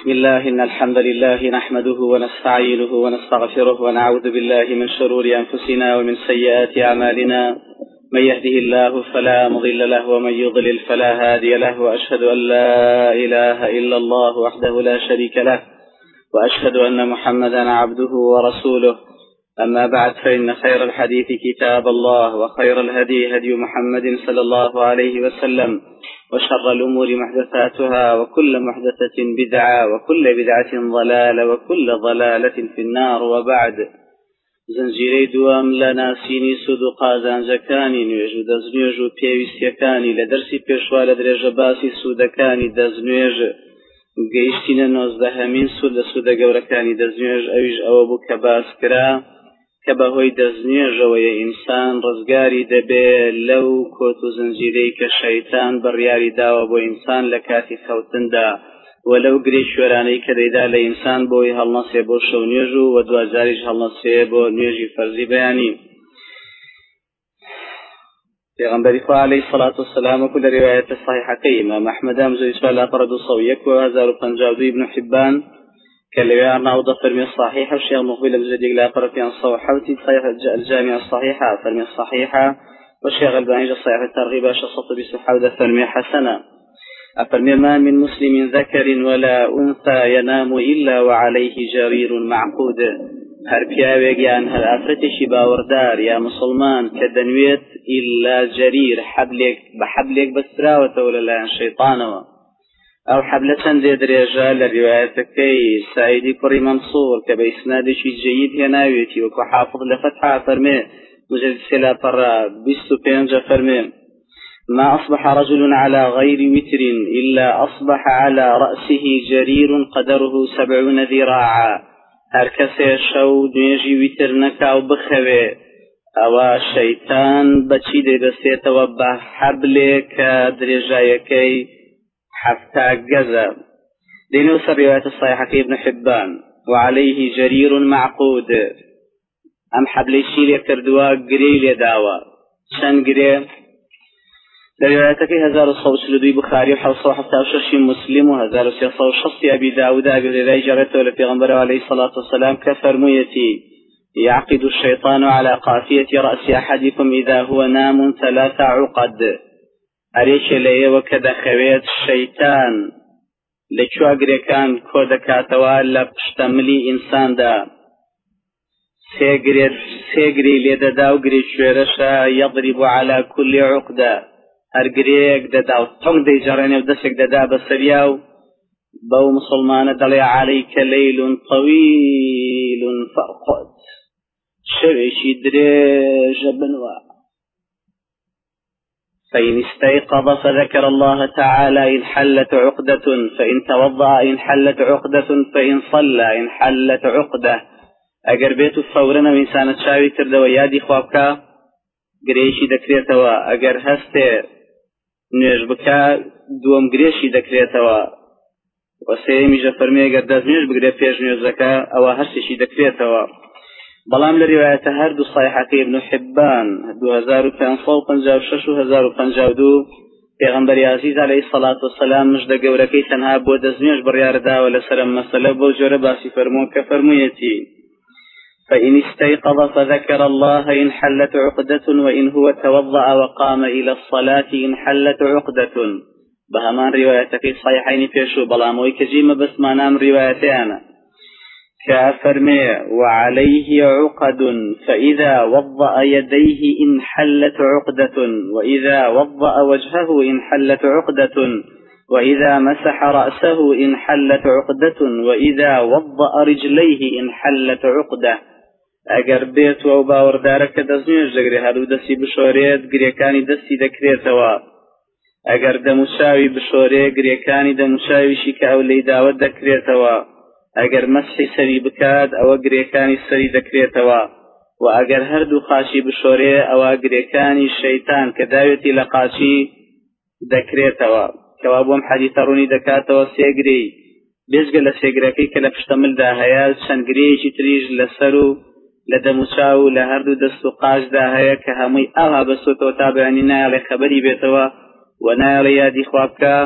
بسم الله إن الحمد لله نحمده ونستعينه ونستغفره ونعوذ بالله من شرور أنفسنا ومن سيئات أعمالنا من يهده الله فلا مضل له ومن يضلل فلا هادي له وأشهد أن لا إله إلا الله وحده لا شريك له وأشهد أن محمدا عبده ورسوله أما بعد فإن خير الحديث كتاب الله وخير الهدي هدي محمد صلى الله عليه وسلم وشر الأمور محدثاتها وكل محدثة بدعة وكل بدعة ضلالة وكل ضلالة في النار. وبعد زنجيري دوام لنا سيني سودو قازان زكاني نيجو دزنيجو بيويسيكاني لدرسي بيشوا لدرجة باسي سودكاني دزنيج قيشتنا نوزدهمين سودة قوركاني دزنيج أويج أوابو كباس كرا كبهوي دزنيج ويا إنسان رزقاري دبي لو كوتو زنجيري كشيطان برياري داوا بو إنسان لكاتي خوتن دا ولو قريش وراني كديدا لإنسان بوي هالنصي بو شو نيجو ودوا زاريج هالنصي بو نيجي فرزي بياني پیغمبر خدا عليه الصلاة والسلام وكل رواية الصحيحة إمام أحمد أمزو إسفال أطرد صويك وهزار فنجاودي ابن حبان كاللي نعوض فرمي الصحيحة والشيخ مقبل الجديد لا فرمي الصحيحة صحيح الجامعة الصحيحة فرمي الصحيحة والشيخ الباني صحيح الترغيب شصط بسحاودة فرمي حسنة أفرمي ما من مسلم ذكر ولا أنثى ينام إلا وعليه جرير معقود هر پیاوێک یان هەر ئافرەتێکی باوەڕدار یا مسلمان کە دەنوێت ئیلا جەریر بە حەبلێک بەستراوەتەوە لەلایەن شەیطانەوە. ئەو حەبلە چەندێ درێژە لە ریوایەتەکەی سایدی کوڕی مەنسوور کە بە ئیسنادێکی جەید هێناوێتی وەکو حافظ لە فتحا فەرمێ مجلد سێلا پەڕە 25 فەرمێ ما أصبح رجل على غير وتر إلا أصبح على رأسه جرير قدره 70 ذراعا. هر کسی شو نوێژی ویتر نەکاو بخەوێ ئەوە شەیتان بەچی دەیبەستێتەوە بە حەبلێک کە درێژایەکەی 70 گەزە. دێنێ سەر ڕیوایەتە صحیحەکەی ابن حبان وعليه جرير معقود. ئەم حەبلەی چی لێ کردووە؟ گرەی لێداوە. چەند گرێ؟ روايتك 1142 بخاري و776 مسلم و1360 أبي داود أبي جرته لبيغمبر عليه الصلاة والسلام كفرميتي يعقد الشيطان على قافية رأس أحدكم إذا هو نام 3 عقد. أريش ليه وكذا خويت الشيطان لشو أقري كان كود كاتوا لبشتملي إنسان دا سيقري ليدا دا وقري شويرشا يضرب على كل عقدة. هەرگرێک دەدا و تۆنگ دەیجەڕێنێ و دەستێک دەدا بەسەریا و بەو مسلمانە دەڵێ عەلەیکە لەیل طەویل فەرقد شەوێکی درێژە بنوە. فإن استيقظ فذكر الله تعالى إن حلت عقدة فإن توضأ إن حلت عقدة فإن صلى إن حلت عقدة. ئەگەر بێت و فەورەنەوە ئینسانە چاوی کردەوە یادی خوا بکە گرێیشی دەکرێتەوە. ئەگەر هەستێ نوێژ بکە دووەم گرێشی دەکرێتەوە. وەسێمیژە فەرمێ ئەگەر دەستنوێژ بگرێت پێش نوێژەکە ئەوە هەرسێکی دەکرێتەوە. بەڵام لە ریوایەتە هەردوو صحیحەکەی ابن حبان 2556 و 1052 پێغەمبەری عەزیز عەلەیهی الصلاة والسلام مژدە گەورەکەی تەنها بۆ دەستنوێژ بڕیارداوە لەسەر ئەم مەسەلە بۆ جۆرە باسی فەرمووە کە فەرموویەتی فإن استيقظ فذكر الله إن حلت عقدة وإن هو توضأ وقام إلى الصلاة إن حلت عقدة. بهمان روايتك صحيحين فيشو بلاموي كجيمة بس ما نام روايتين كافرمي وعليه عقد فإذا وضأ يديه إن حلت عقدة وإذا وضأ وجهه إن حلت عقدة وإذا مسح رأسه إن حلت عقدة وإذا وضأ رجليه إن حلت عقدة. ئەگەر بێت و باوەڕدارەکە دەستنوێژ دەگرێت هەروو دەستی بشۆرێت گرێکانی دەستی دەکرێتەوە. ئەگەر دەموچاوی بشۆرێ گرێکانی دەموچاویشی کە ئەو لەی داوت دەکرێتەوە. ئەگەر مەسحی سەری بکات ئەوە گرێکانی سەری دەکرێتەوە. و ئەگەر هەردوو قاچی بشۆرێ ئەوە گرێکانی شەیتان کە داوێتی لە قاچی دەکرێتەوە. کەوا بۆم حەدیثە ڕوونی دەکاتەوە سێگرەی بێژگە لە سێگرەکەی کە لە پشتەملدا هەیە چەند گرەیەکی تریش لەسەر و لە دەموچاو و لە هەردوو دەست و قاچدا هەیە کە هەمووی ئاوا بەسۆتەوە تا بەیانی نایەڵێ خەبەری بێتەوە و نایەڵێ یادی خوا بکە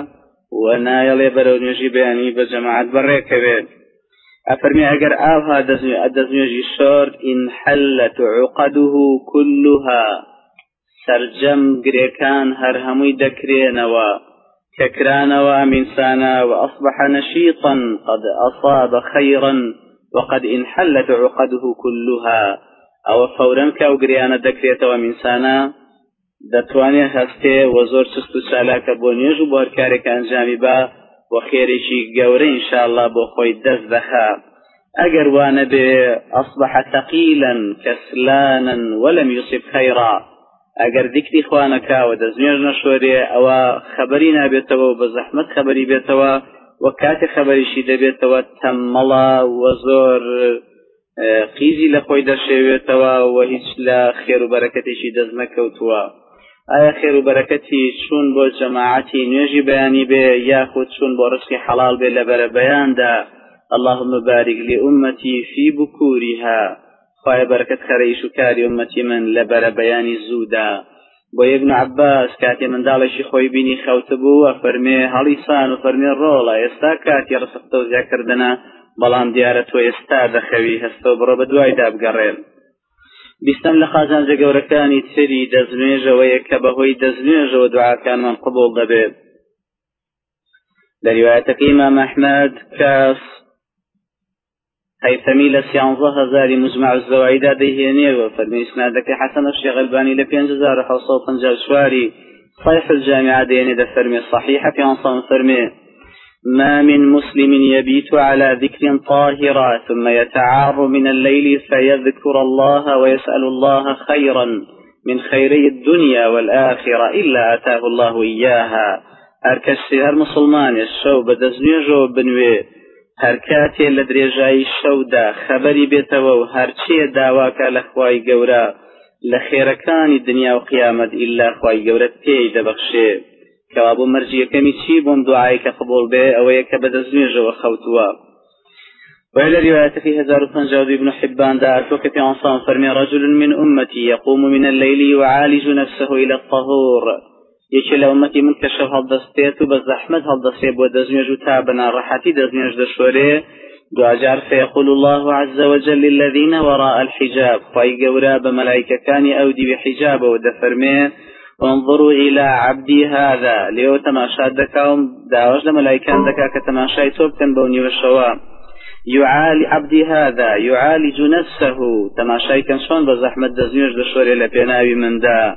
ونایڵێ بەرەو نوێژی بەیانی بە جەماعەت بەڕێکەوێت ئەفەرمی ئەگەر ئاوها دەستنوێژی شۆرد ئینحەلەت عوقەدوه كلها سەرجەم گرێکان هەر هەمووی دەکرێنەوە کە کرانەوە ئەمینسانە وأصبح نشيطا قد أصاب خيرا وقد انحلت عقده كلها أو فورا كاو گریانە دەکرێتەوە ئەمینسانە دەتوانێت هەستێ و زۆر چست و چالاکە بۆ نوێژ و بۆ هەر کارێک ئەنجامی بە و خێرێکی گەورە ئینشاءالله بۆ خۆی دەست دەخا ئەگەر وانە بێ أصبح ثقيلا كسلانا ولم يصب خيرا ئەگەر دیکری خوانەکاوە دەستنوێژ نەشۆرێ ئەوە خەبەری نابێتەوە و بە زەحمەت خەبەری بێتەوە و کاتێ خەبەریشی دەبێتەوە تەممەڵە و زۆر قیزی لە خۆی دەشێوێتەوە و هیچ لە خێر و بەرەکەتێکی دەست نەکەوتووە ئایا خێر و بەرەکەتی چوون بۆ جەماعەتی نوێژی بەیانی بێ یاخود چوون بۆ ڕزقی حەڵال بێ لەبەرە بەیاندا اللهم بارك لأمتي في بكورها خوای بەرەکەت خەرەیش و کاری ئومەتی من لەبەرە بەیانی زوودا بۆ ابن عباس کاتی منداڵێکی خۆی بینی خەوتبوو ئەفەرمێ هەڵیسان و فەرمێ ڕۆڵە ئێستا کاتی ڕسقتە و زیادکردنە بەڵام دیارە تۆ ئێستا دەخەوی هەستە و بڕۆ بە دوایدا بگەڕێن بیستەم لە خازانجە گەورەکانی تری دەستنوێژەوەیە کە بەهۆی دەستنوێژەوە دوعاکانمان قبوڵ دەبێت لە ریوایەتەکەی ئیمام ئەحمەد کەس هەیثەمی لە 11,000 مجمع الزەوائیدا دەیهێنێەوە فەرمی ئیسنادەکەی حەسەن الشێخ ئەلبانی لە 5754 صحیح الجامعة دەیهێنێ دەفەرمێ صحیحە پێنسەم فەرمێ ما من مسلم يبيت على ذكر طاهرة ثم يتعار من الليل فيذكر الله ويسأل الله خيرا من خيري الدنيا والآخرة إلا أتاه الله إياها هركسي هر مسلمان الشو بدزنيجو بنوي هركاتي لدريجاي الشودا خبري بيتوو هرچي داواك لخواي قورا لخيركان الدنيا وقيامة إلا خواي قورا تيد بخشي كوابو مرجي كمي تشيبون دعائك قبول به أو يك بدزنيج وخوتوا وإلى رواية في 1050 ابن حبان دعت وكفي عنصان فرمي رجل من أمتي يقوم من الليل يعالج نفسه إلى الطهور يشل أمتي من كشف هالدستيت وبزحمت هالدستيب ودزنيج تابنا رحتي دزنيج دشوري دعجار فيقول الله عز وجل للذين وراء الحجاب خواي قورا بملائكة كان أودي بحجاب ودفرمي وانظروا إلى عبدي هذا ليو تماشا دكاهم داوش لملايكان دكا كتماشاي توبكن بوني والشوام يعالي عبدي هذا يعالج نفسه تماشاي كان شون بزحمة دزنيوش دشوري لبيناوي من دا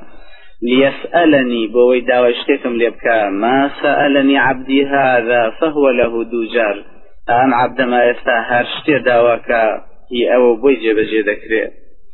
ليسألني بوي داوشتكم ليبكا ما سألني عبدي هذا فهو له دوجار أم عبد ما يستاهر شتير داواكا هي أو بوي جيبجي ذكري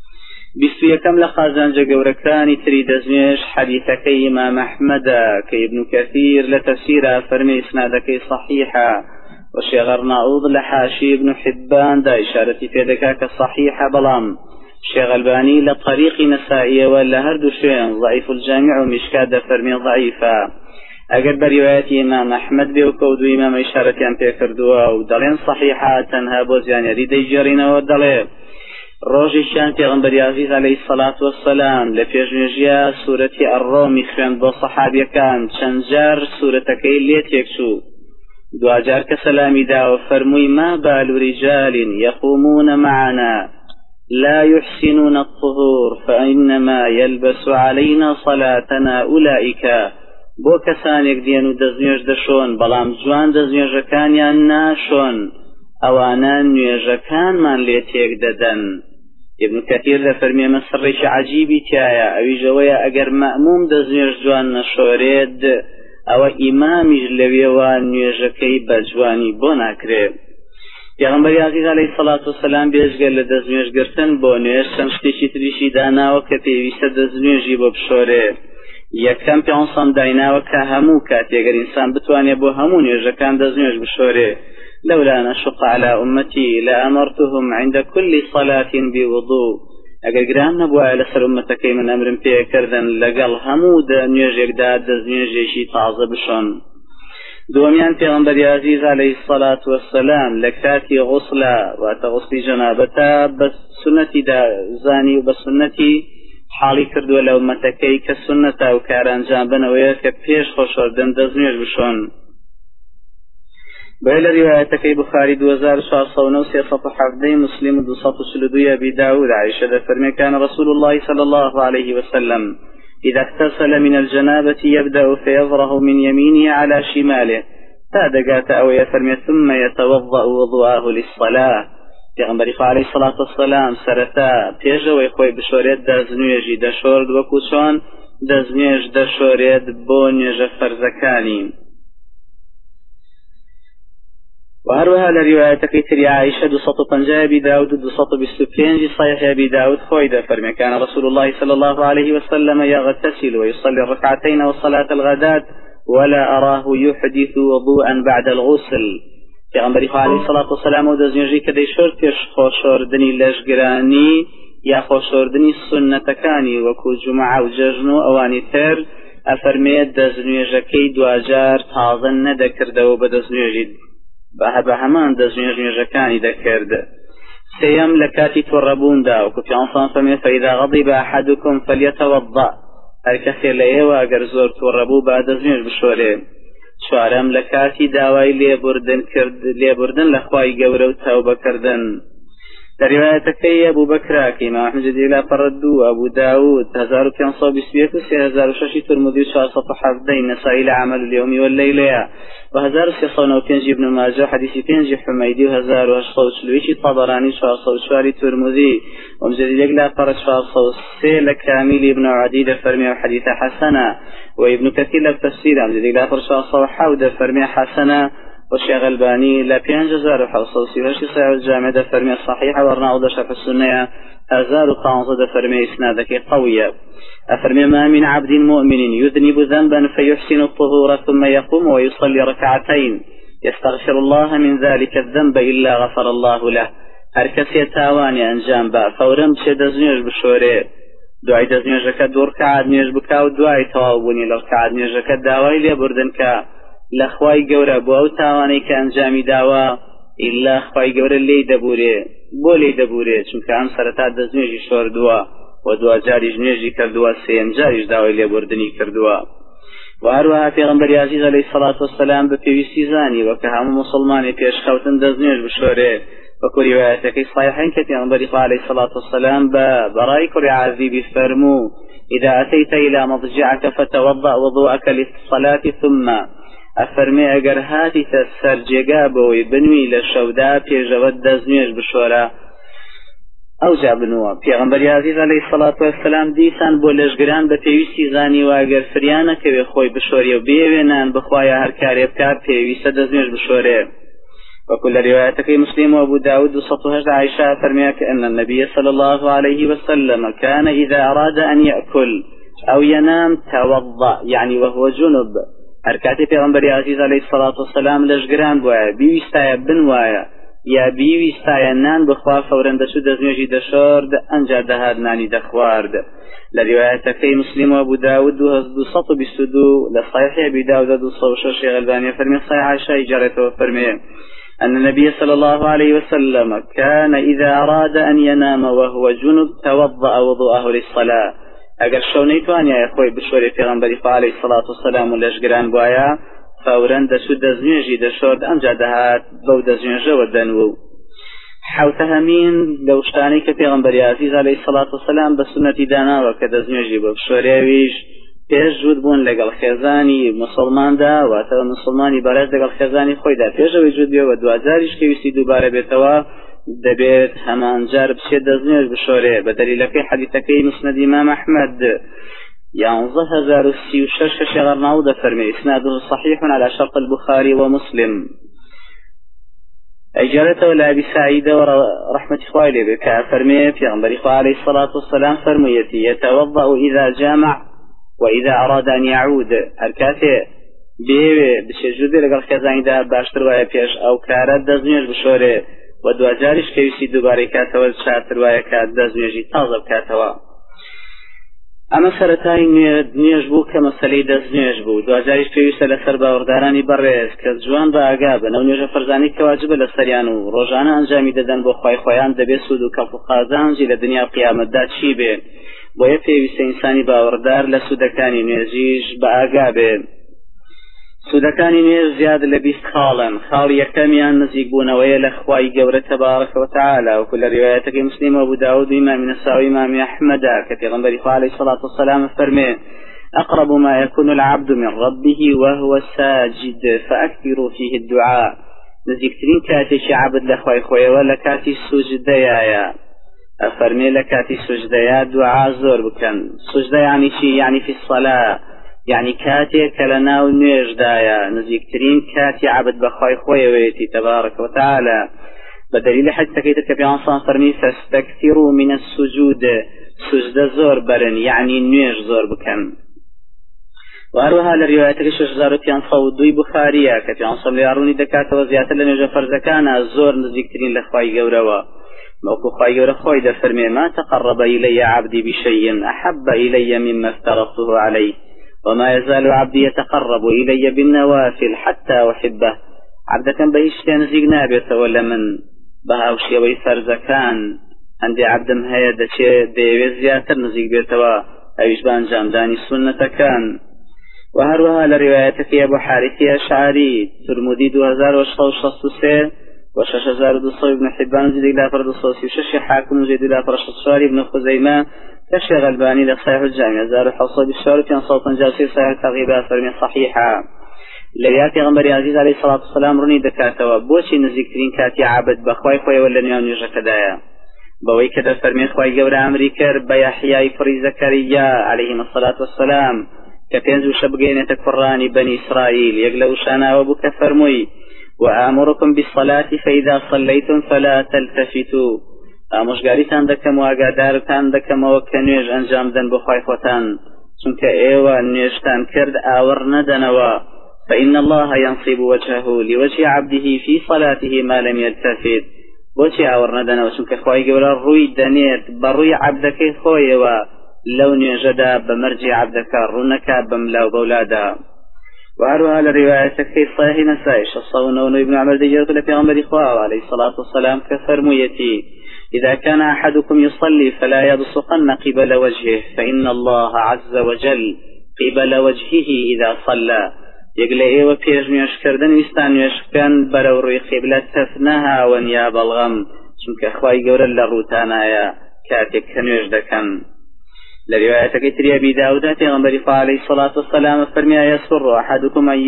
بيستو يكم لخازانجا قوركاني تري دزنيش حديثكي إمام أحمد كي ابن كثير لتفسير فرمي إسنادكي صحيحة وشيغر نعوض لحاشي ابن حبان دا إشارتي في ذكاك صحيحة بلام شيغ الباني لطريق نسائية ولا هردو شين ضعيف الجامع ومشكاد فرمي ضعيفة أقل بروايات إمام أحمد بيوكود إمام إشارتي أن تكردوا ودلين صحيحة تنها بوزيان يريد يجرين ودلين روجي شان پیغمبر عزیز علیه الصلاة والسلام لپیجنجیا سورة الروم خوان بو صحابی کان چنجار سورتکی لیت یکسو دواجار كسلامي دا وفرمي ما بال رجال يقومون معنا لا يحسنون الطهور فإنما يلبس علينا صلاتنا أولئك بو كسانيك دينو دزنيج دشون بلام جوان دزنيج كان يناشون أوانا نيج كان من ليتيك ددن ابن كثير فرمي مسرش عجيبي تايا أوي جويا أجر مأموم دزنيج جوان نشوريد أو إمامي جلويوان نيجكي بجواني بونا كريب پیغمبر عزیز علیه الصلاة والسلام بیشگل لدزنیش گرتن بو نویش سمشتیشی تریشی داناو که پیویست دزنیشی بو بشوره یکم پی انسان دایناو که همو کاتی اگر انسان بتوانی بو همو نویجکان دزنیش بشوره لولا نشق على أمتي لأمرتهم عند كل صلاة بوضوء اگر گران نبو على سر أمتكي من أمر بيه كردن لقل همو نویجک داد دزنیشی تازه بشون دوميان پیغمبر عزيز عليه الصلاة والسلام لكاتي غسلا واتغسلي جنابتا بس سنتي دا زاني وبس سنتي حالي كردو لأمتكي كسنة وكاران جانبنا وياك بيش خوشوردن دزنيش بشون بين روايتك بخاري 2409 مسلم 242 أبي داود عائشة فرمي كان رسول الله صلى الله عليه وسلم إذا اغتسل من الجنابة يبدأ فيضره من يمينه على شماله فادقات أو يفرمي ثم يتوضأ وضوءه للصلاة پیغمبری علیه الصلاة والسلام سرتا پیجوی خوی بشورید دزنویجی دشورد وکوچان دزنویج دشورید بو نویج فرزکانی وهروها لروايتك تري عائشة 250 أبي داود 225 صحيح أبي داود خويدا فرمي كان رسول الله صلى الله عليه وسلم يغتسل ويصلي الركعتين وصلاة الغداة ولا أراه يحدث وضوءا بعد الغسل پیغمبری علیه الصلاة والسلام و دزنجی که دیشور پیش خوشوردنی لشگرانی یا خوشوردنی سنتکانی وکو جمعه و جژن و اوانی تر افرمید دزنجکی دواجار تازه ندکرده و بدزنجی به همان دزنجکانی دکرده سيم لكاتي توربون دا وكفي عنصان فمي فإذا غضب أحدكم فليتوضأ هركسي ليه وأقر زور توربو بعد زنجر بشوري شوارم لكاتي داواي ليبردن لخواي قورو توبة كردن لروايتك أبو بكر كما أحمد إلى فردو أبو داود 1523 ترمذي 417 نسائي عمل اليوم والليلة و1695 ابن ماجه حديث 5 حميدي و1830 طبراني 404 ترمذي ومجدد إلى فرد 403 لكامل ابن عديد فرمي حديث حسنة وابن كثير التفسير مجدد إلى فرد 401 فرمي حسنة والشيخ الباني لا بينجزار وحوصوصي وشي صحيح الجامع ده فرمي الصحيحة ورناو ده شرح السنة 1015 ده فرمي إسنادك قوية أفرمي ما من عبد مؤمن يذنب ذنبا فيحسن الطهور ثم يقوم ويصلي ركعتين يستغفر الله من ذلك الذنب إلا غفر الله له هركسي تاواني أنجام با فورم بشي دزنيش بشوري دعاي دزنيشك دور كعاد نيش بكاو دعاي توابوني لركعاد نيشك داواي ليبردنك لخواي گەورە بۆ ئەو تاوانەی کە ئەنجامی داوە ئیلا خوای گەورە لێی دەبورێ بۆ لێی دەبورێ چونکە ئەم سەرەتا دەستنوێژی شۆردووە و دوا جاریش نوێژی کردووە سێم جاریش داوای لێبوردنی کردووە و هەروەها پێغەمبەری عەزیز عەلەیهی السەڵاتو وەسسەلام بە پێویستی زانیوە کە هەموو موسڵمانی پێشخەوتن دەستنوێژ بشۆرێ وەکو ریوایەتەکەی صحیحەین کە پێغەمبەری عەلەیهی السەڵاتو وەسسەلام بە بەڕای کوڕی عەزیبی فەرموو إذا أتيت إلى مضجعك فتوضأ وضوءك للصلاة ثم أفرمي أجر هاتي تسرجيقا بوي بنوي لشودا بيجود دزنيش بشورا أو جابنوا پیغمبر عزيز عليه الصلاة والسلام ديسان بولشگران بپیوستی زاني واجر فريانا كوي خوي بشوري وبيوينان بخوايا هر كاري بكار بيوست دزنيش بشوري وكل رواياتك مسلم وابو داود وسطهج عائشة فرميك أن النبي صلى الله عليه وسلم كان إذا أراد أن يأكل أو ينام توضأ يعني وهو جنب هركاتي پیغمبر عزیز علیه الصلاة والسلام لشگران بوایا بیویستایا بنوایا یا بیویستایا نان بخوا فورن دشو دزنیجی دشارد انجا دهاد نانی دخوارد لروايتكي مسلم وابو داود 222 لصحيح ابي داود 206 غلباني فرمي صحيح عائشة جارته فرمي أن النبي صلى الله عليه وسلم كان إذا أراد أن ينام وهو جنب توضأ وضوءه للصلاة اگر شو نيتوانيا يا خوي بشوري پیغمبري عليه الصلاة والسلام لشگران بوايا فورا دسو دزنيجي دشورد انجا دهات بو دزنيجي ودنو حوتها مين لوشتاني كپیغمبري عزيز عليه الصلاة والسلام بسنة دانا وكدزنيجي بشوريويش پیش جود بون لگل خيزاني مسلمان دا واتا مسلماني بارز لگل خيزاني خوي دا پیش وجود بيو ودوازاريش كيوسي دوباره بيتوا دبيت همان جارب شيء دزنيش بشوري بدليل في حديثك مسند إمام أحمد 11036 شغر نعود فرمي إسناده صحيح على شرط البخاري ومسلم أجارته ولا أبي سعيد ورحمة إخوائي بك فرمي في غنبري عليه الصلاة والسلام فرميتي يتوضأ إذا جامع وإذا أراد أن يعود الكافي بيه بشجود لقل خزاني ده باشتر ويا بيش أو كارد دزنيش بشوري و دوجارش كيوسي دوباره كاتوا شاتر ويا كات دزنيجي تازه كاتوا اما سرتاي نيج بو كمسلي دزنيج بو دوجارش كيوسي لسر باورداراني برز كجوان باغاب نو نيج فرزاني كواجب لسريانو روزانه انجامي ددن بو خوي خويان دبي سودو كفو قازان جي لدنيا قيامت دا چي به بو يفي انساني باوردار لسودكاني نيجيش باغاب سودەکانی نوێژ زیاد لە 20 خاڵن. خاڵ یەکەمیان نزیکبوونەوەیە لە خوای گەورە تەبارەکە وتعالى وەکو لە ڕیوایەتەکەی مسلم و ئەبو داود و ئیمامی نەساوی و ئیمامی ئەحمەدا کە پێغەمبەری خوا عەلەیهی الصلاة والسلام فەرمێ أقرب ما يكون العبد من ربه وهو ساجد فأكثروا فيه الدعاء. نزیکترین کاتێکی عەبد لە خوای خۆیەوە لە کاتی سوجدەیە. أفرمي لكاتي سجديات دعاء زور بكن سجدة يعني شي يعني في الصلاة يعني كاتي كلنا ونيج دايا نزيكترين كاتي عبد بخواي خوي ويتي تبارك وتعالى بدليل حتى كيتك بيانصان فرمي فاستكثروا من السجود سجدة زور برن يعني نيج زور بكن وأروها لروايتك شجزار كان صودوي بخارية كبيانصان لياروني دكات وزيادة لنجا فرزكانا زور نزيكترين لخواي قوروا موقف خير خويد فرمي ما تقرب إلي عبدي بشيء أحب إلي مما افترضته عليه وما يزال عبدي يتقرب إلي بالنوافل حتى أحبه. عبد كان بهشتين زيقنا بيت ولا من بهاوشي ويفرزكان عندي عبد مهيد دي زياتر نزيق بيتوا أيش بان جامداني سنة كان. وهروها لروايتك يا أبو حارثي أشعري ترمذي 2063 و6200 ابن حبان زيد إلى فرد الصوصي وشش حاكم زيد إلى فرد الصوصي ابن خزيمة كشي غلباني لصحيح الجامع زار حصول الشارع كان صوتا جاسي صحيح تغيبات فرمي صحيحة لياتي غنبري عزيز عليه الصلاة والسلام رني دكاتوا بوشي نزيكترين كاتي عابد بخواي خوي ولا نيان يجا كدايا بوي كده فرمي خواي قول أمريكا بيحيى فري زكريا عليهم الصلاة والسلام كتنزو شبقين تكفراني بني إسرائيل يقلو شانا وبك فرمي وآمركم بالصلاة فإذا صليتم فلا تلتفتوا. مشغاريتان دكم واقادارتان دكم وكنيج أنجام دن بخواي خوتان چونك ايوه نيجتان كرد آور ندنوا فإن الله ينصب وجهه لوجه عبده في صلاته ما لم يلتفت. بوشي آور ندنوا چونك خواي قولا روي دنيت بروي عبدك خويوا لو نيجدا بمرجي عبدك رونك بملاو بولادا. وأروها لرواية في صحيح نسائش الصون ابن عمر ديجرت لبيغمبر إخواه عليه الصلاة والسلام كفرميتي إذا كان أحدكم يصلي فلا يبصقن قبل وجهه فإن الله عز وجل قبل وجهه إذا صلى. يقول إيوه بيج ميشكردن ويستان يشكن بروري قبلة تفنها ونياب الغم شنك أخواي قولا للروتانا يا كاتك كنيجدكن. لرواية كتري أبي داود غنبري عليه الصلاة والسلام فرمي يسر أحدكم أن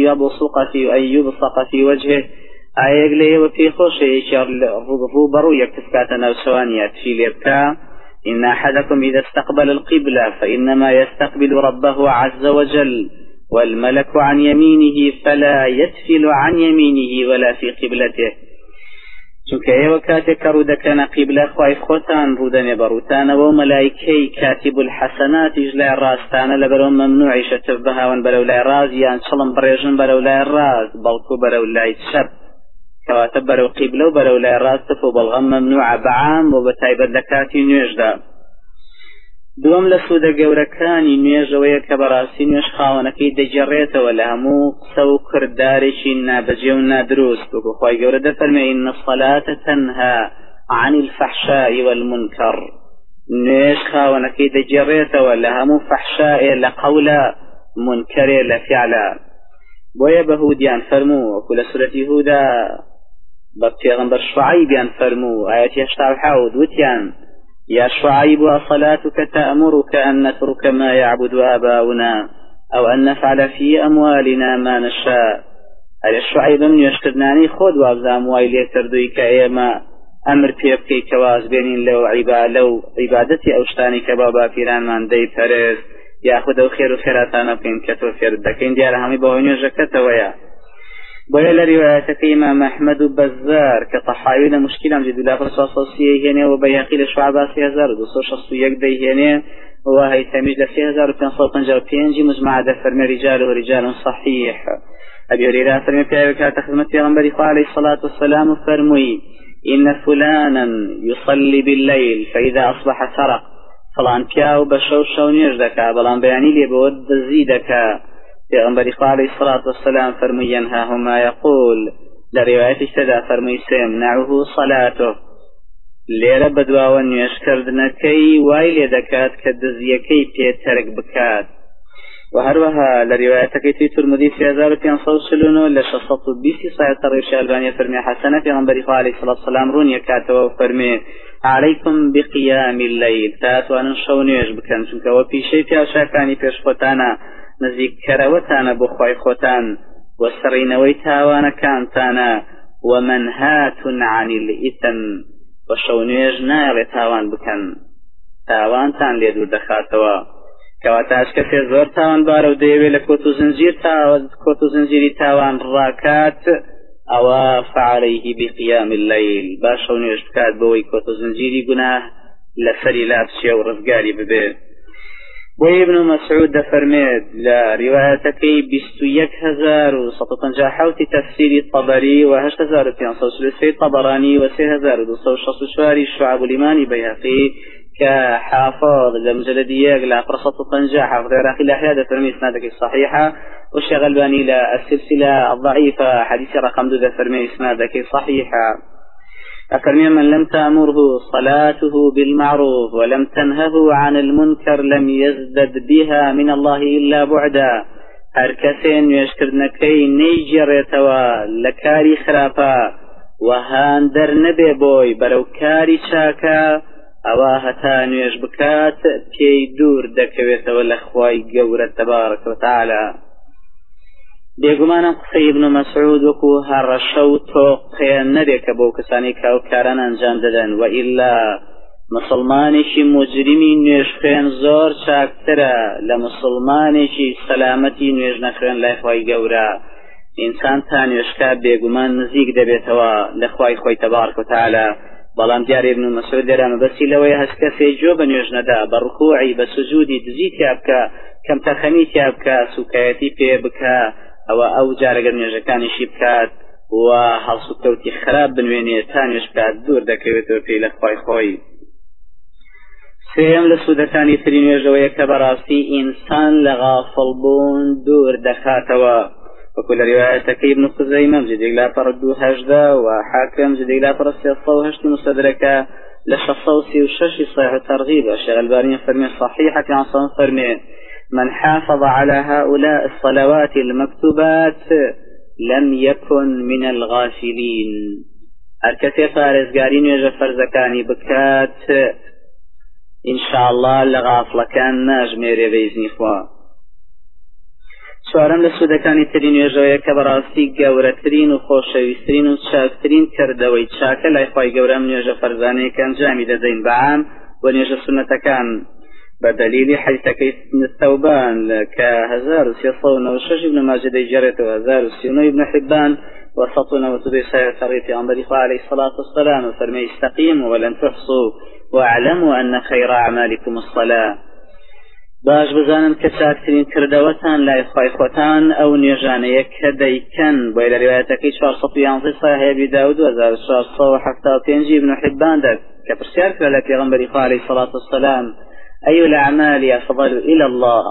يبصق في وجهه أيقلي وفي خوشي الروبرو يكتفكاتنا وسوانيات في ليبكا إن أحدكم إذا استقبل القبلة فإنما يستقبل ربه عز وجل والملك عن يمينه فلا يتفل عن يمينه ولا في قبلته. چونکە ئێوە کاتێک کە ڕوودەکەنە قیبلە خوای خۆتان ڕوودەنێ بە ڕووتانەوە و مەلایکەی کاتیب الحەسەناتیش لای ڕاستانە لەبەرەوە مەمنوعیشە تف بهاون بەرەو لای ڕاست یان چڵم بڕێژن بەرەو لای ڕاست بەڵکو بەرەو لای چەپ کەواتە بەرەو قیبلە و بەرەو لای ڕاست تف و بەڵغەم مەمنوعە بەعام و بەتایبەت لە کاتی نوێژدا. دووەم لە سوودە گەورەکانی نوێژەوەیە کە بەڕاستی نوێژ خاوەنەکەی دەجێڕێتەوە لە هەموو قسە و کردارێکی نابەجێ و نادروست وەکو خوای گەورە دەفەرمێ إن الصلاة تنهى عن الفحشاء والمنكر. نوێژ خاوەنەکەی دەجێڕێتەوە لە هەموو فەحشائێ لە قەولە منکەرێ لە فیعلە. بۆیە بە هودیان فەرموو وەکو لە سورەتی هودا بە پێغەمبەر شوعەیبیان فەرموو ئاەتی 87 وتیان يا شعيب أصلاتك تأمرك أن نترك ما يعبد آباؤنا أو أن نفعل في أموالنا ما نشاء. أي شعيب من يشكرناني خود وابزا أموالي يكردوي كأيما أمر بيبكي كواز بينين لو عبادتي أوشتاني كبابا فيران من دي فرز يأخذ الخير وخيراتانا بكين كتو خير دكين ديال همي بوهنيو جكتا ويا. بويا لروايتك إمام أحمد بزار كطحاوي لمشكلة مجد الله فرصاصية هنا وبياقي لشعبا 3261 دي هنا وهي تميج ل 3555 مجمع دفرم رجاله رجال صحيح. أبي هريرة فرمي بيعك تخدمت في غنبري عليه الصلاة والسلام فرمي إن فلانا يصلي بالليل فإذا أصبح سرق فلان كاو بشوشو نيجدك بلان بياني لي بود زيدك. پیغمبر عليه الصلاة والسلام فرمي ينهاهما يقول لرواية اشتدى فرمي سيمنعه صلاته ليرى بدواوان يشكردنكي وايلي دكات كدزيكي بيترك بكات. وهروها لروايتك ترمذي في 1549 ل620 صحيح الشيخ الألباني فرمي حسنة في غنبري عليه الصلاة والسلام روني كاتوا وفرمي عليكم بقيام الليل تاتوان شونيش بكن چونك وفي شيء في أشاكاني پیش خوتانا نزيك كروتانا بخواي خوتان وسرينوي تاوانا كانتانا ومنهات عن الإثم وشونيش نايل تاوان بكن تاوان تان ليدو دخاتوا كواتاش كثير زور تاوان بارو ديوي لكوتو زنجيري تاوان راكات او فعليه بقيام الليل باشونيش بكات بوي كوتو زنجيري قناه لسري لابسي ورزقاري ببيت وابن مسعود فرميد لروايتك 21150 تفسير الطبري و8533 الطبراني و3264 الشعب الإيماني بيهقي كحافظ لمجلدية لفرصة الطنجاح حافظ العراقي الأحياء فرمي إسنادك الصحيحة والشيخ الألباني للسلسلة الضعيفة حديث رقم 2 فرمي إسنادك صحيحة أفرمي من لم تأمره صلاته بالمعروف ولم تنهه عن المنكر لم يزدد بها من الله إلا بعدا هركسين يشكرنكي نيجر يتوى لكاري خرافا وهاندر نبي بوي بلو كاري شاكا أواهتان يشبكات كي دور دكويتوى لأخواي قورة تبارك وتعالى بيقومانا قصي ابن مسعود وكو هرشو توقيا نديك بو كساني كاوكاران انجام ددن وإلا مسلمانيشي مجرمي نيشخين زور شاكترا لمسلمانيشي سلامتي نيش نخرين لأخواي قورة إنسان تانيشكا بيقومان نزيق دبيتوا لأخواي خوي تبارك وتعالى بلان ديار ابن مسعود درام بس لوي هسكسي جوبا نيش ندا بركوعي بسجودي دزيتي أبكا كم تخميتي أبكا سكايتي في بكا او جارەگە نوێژەکانیشی بکات و هەڵسوکەوتی خراپ بنوێنێ تانیش بکات دوور دەکەوێتەوە پێی لە خوای خۆی. سێم لە سوودەکانی تری نوێژەوەیە کە بەڕاستی ئینسان لە غافڵبوون دوور دەخاتەوە وەکو لە ریوایەتەکەی ابن خزەیمە جدێک لا پەڕ 218 و حاکم جدێک لا پەڕ 308 مستدرەکە لە 636 صحيح الترغيب الشيخ الألباني فرمي صحيحة عن فرمي من حافظ على هؤلاء الصلوات المكتوبات لم يكن من الغافلين الكثير فارزقارين يجب فرزكاني بكات إن شاء الله لغافل كان ناجميري بإذن إخوة سوارم لسودكاني ترين يجوية كبراسي قورترين وخوشويسترين وشاكترين كردوي شاكا لا إخوة قورم يجب فرزاني كان جامد دين بعام ونيجب سنة كان بدليل حديث كيس الثوبان كهزار سيصون وشج ابن ماجد جرت وهزار سيونو ابن حبان وسطنا وتبي سير ثريت عن بريق عليه الصلاة والسلام فرمي استقيموا ولن تحصوا واعلموا أن خير أعمالكم الصلاة باش بزانن كساكترين كردوتان لا إخوة إخوتان أو نيجان يكديكن وإلى روايتك 411 صحيح أبي داود وهزار 475 ابن حبان ذاك كبرسيار كلا في غنبري عليه الصلاة والسلام أي الأعمال أفضل إلى الله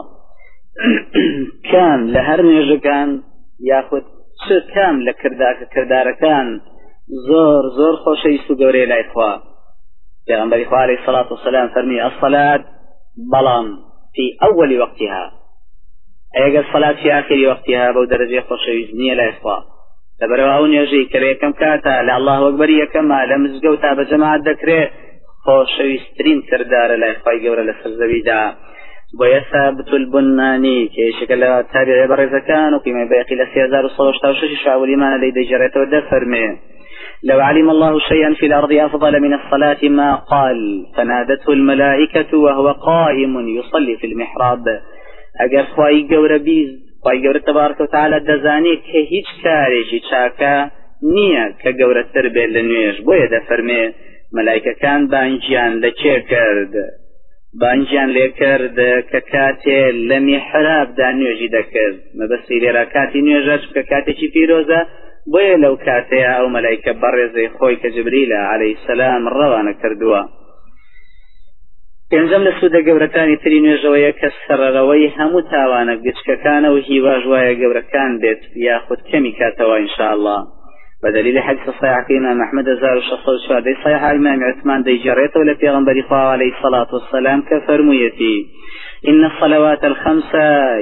كان لهر نيجكان ياخد كام لكردار كان زور خوشي سوغوري لا إخوة پیغمبر عليه الصلاة والسلام فرمي الصلاة بلان في أول وقتها أي الصلاة في آخر وقتها بو درجة خوشي زنية لا إخوة لبرواون يجي كري كم كاتا لله أكبر يكما لمزقوتا بجماعة ذكره خوشويسترين كردار لا إخوة قورة لسرزويدا ويثابت البناني كي شكل تابع برزكان وكما باقي لسيازار الصوشتا وشش شعب الإيمان لدي جريت ودفر منه لو علم الله شيئا في الأرض أفضل من الصلاة ما قال فنادته الملائكة وهو قائم يصلي في المحراب أجر خواي قورة بيز خواي قورة تبارك وتعالى دزاني كهيج كاريجي شاكا نية كقورة تربية لنويش بويا دفر منه ملائكة كان بانجيان لچه کرد بانجيان لكرد ككاتي لمحراب دا نيوجي دا کرد مبسي لرا كاتي نيوجاش ككاتي چي فيروزا بويا لو كاتي او ملائكة برزي خوي كجبريل عليه السلام روانا كردوا پێنجەم لە سوودە گەورەکانی تری نوێژەوەیە کە سەرەڕەوەی هەموو تاوانە گچکەکانە و هیواژ وایە گەورەکان بێت یاخود کەمی کاتەوە ئینشاءالله بدليل حديث صحيح إمام أحمد 1604 صحيح الإمام عثمان دي جريته لبيغمبر الله عليه الصلاة والسلام كفرميتي إن الصلوات الخمس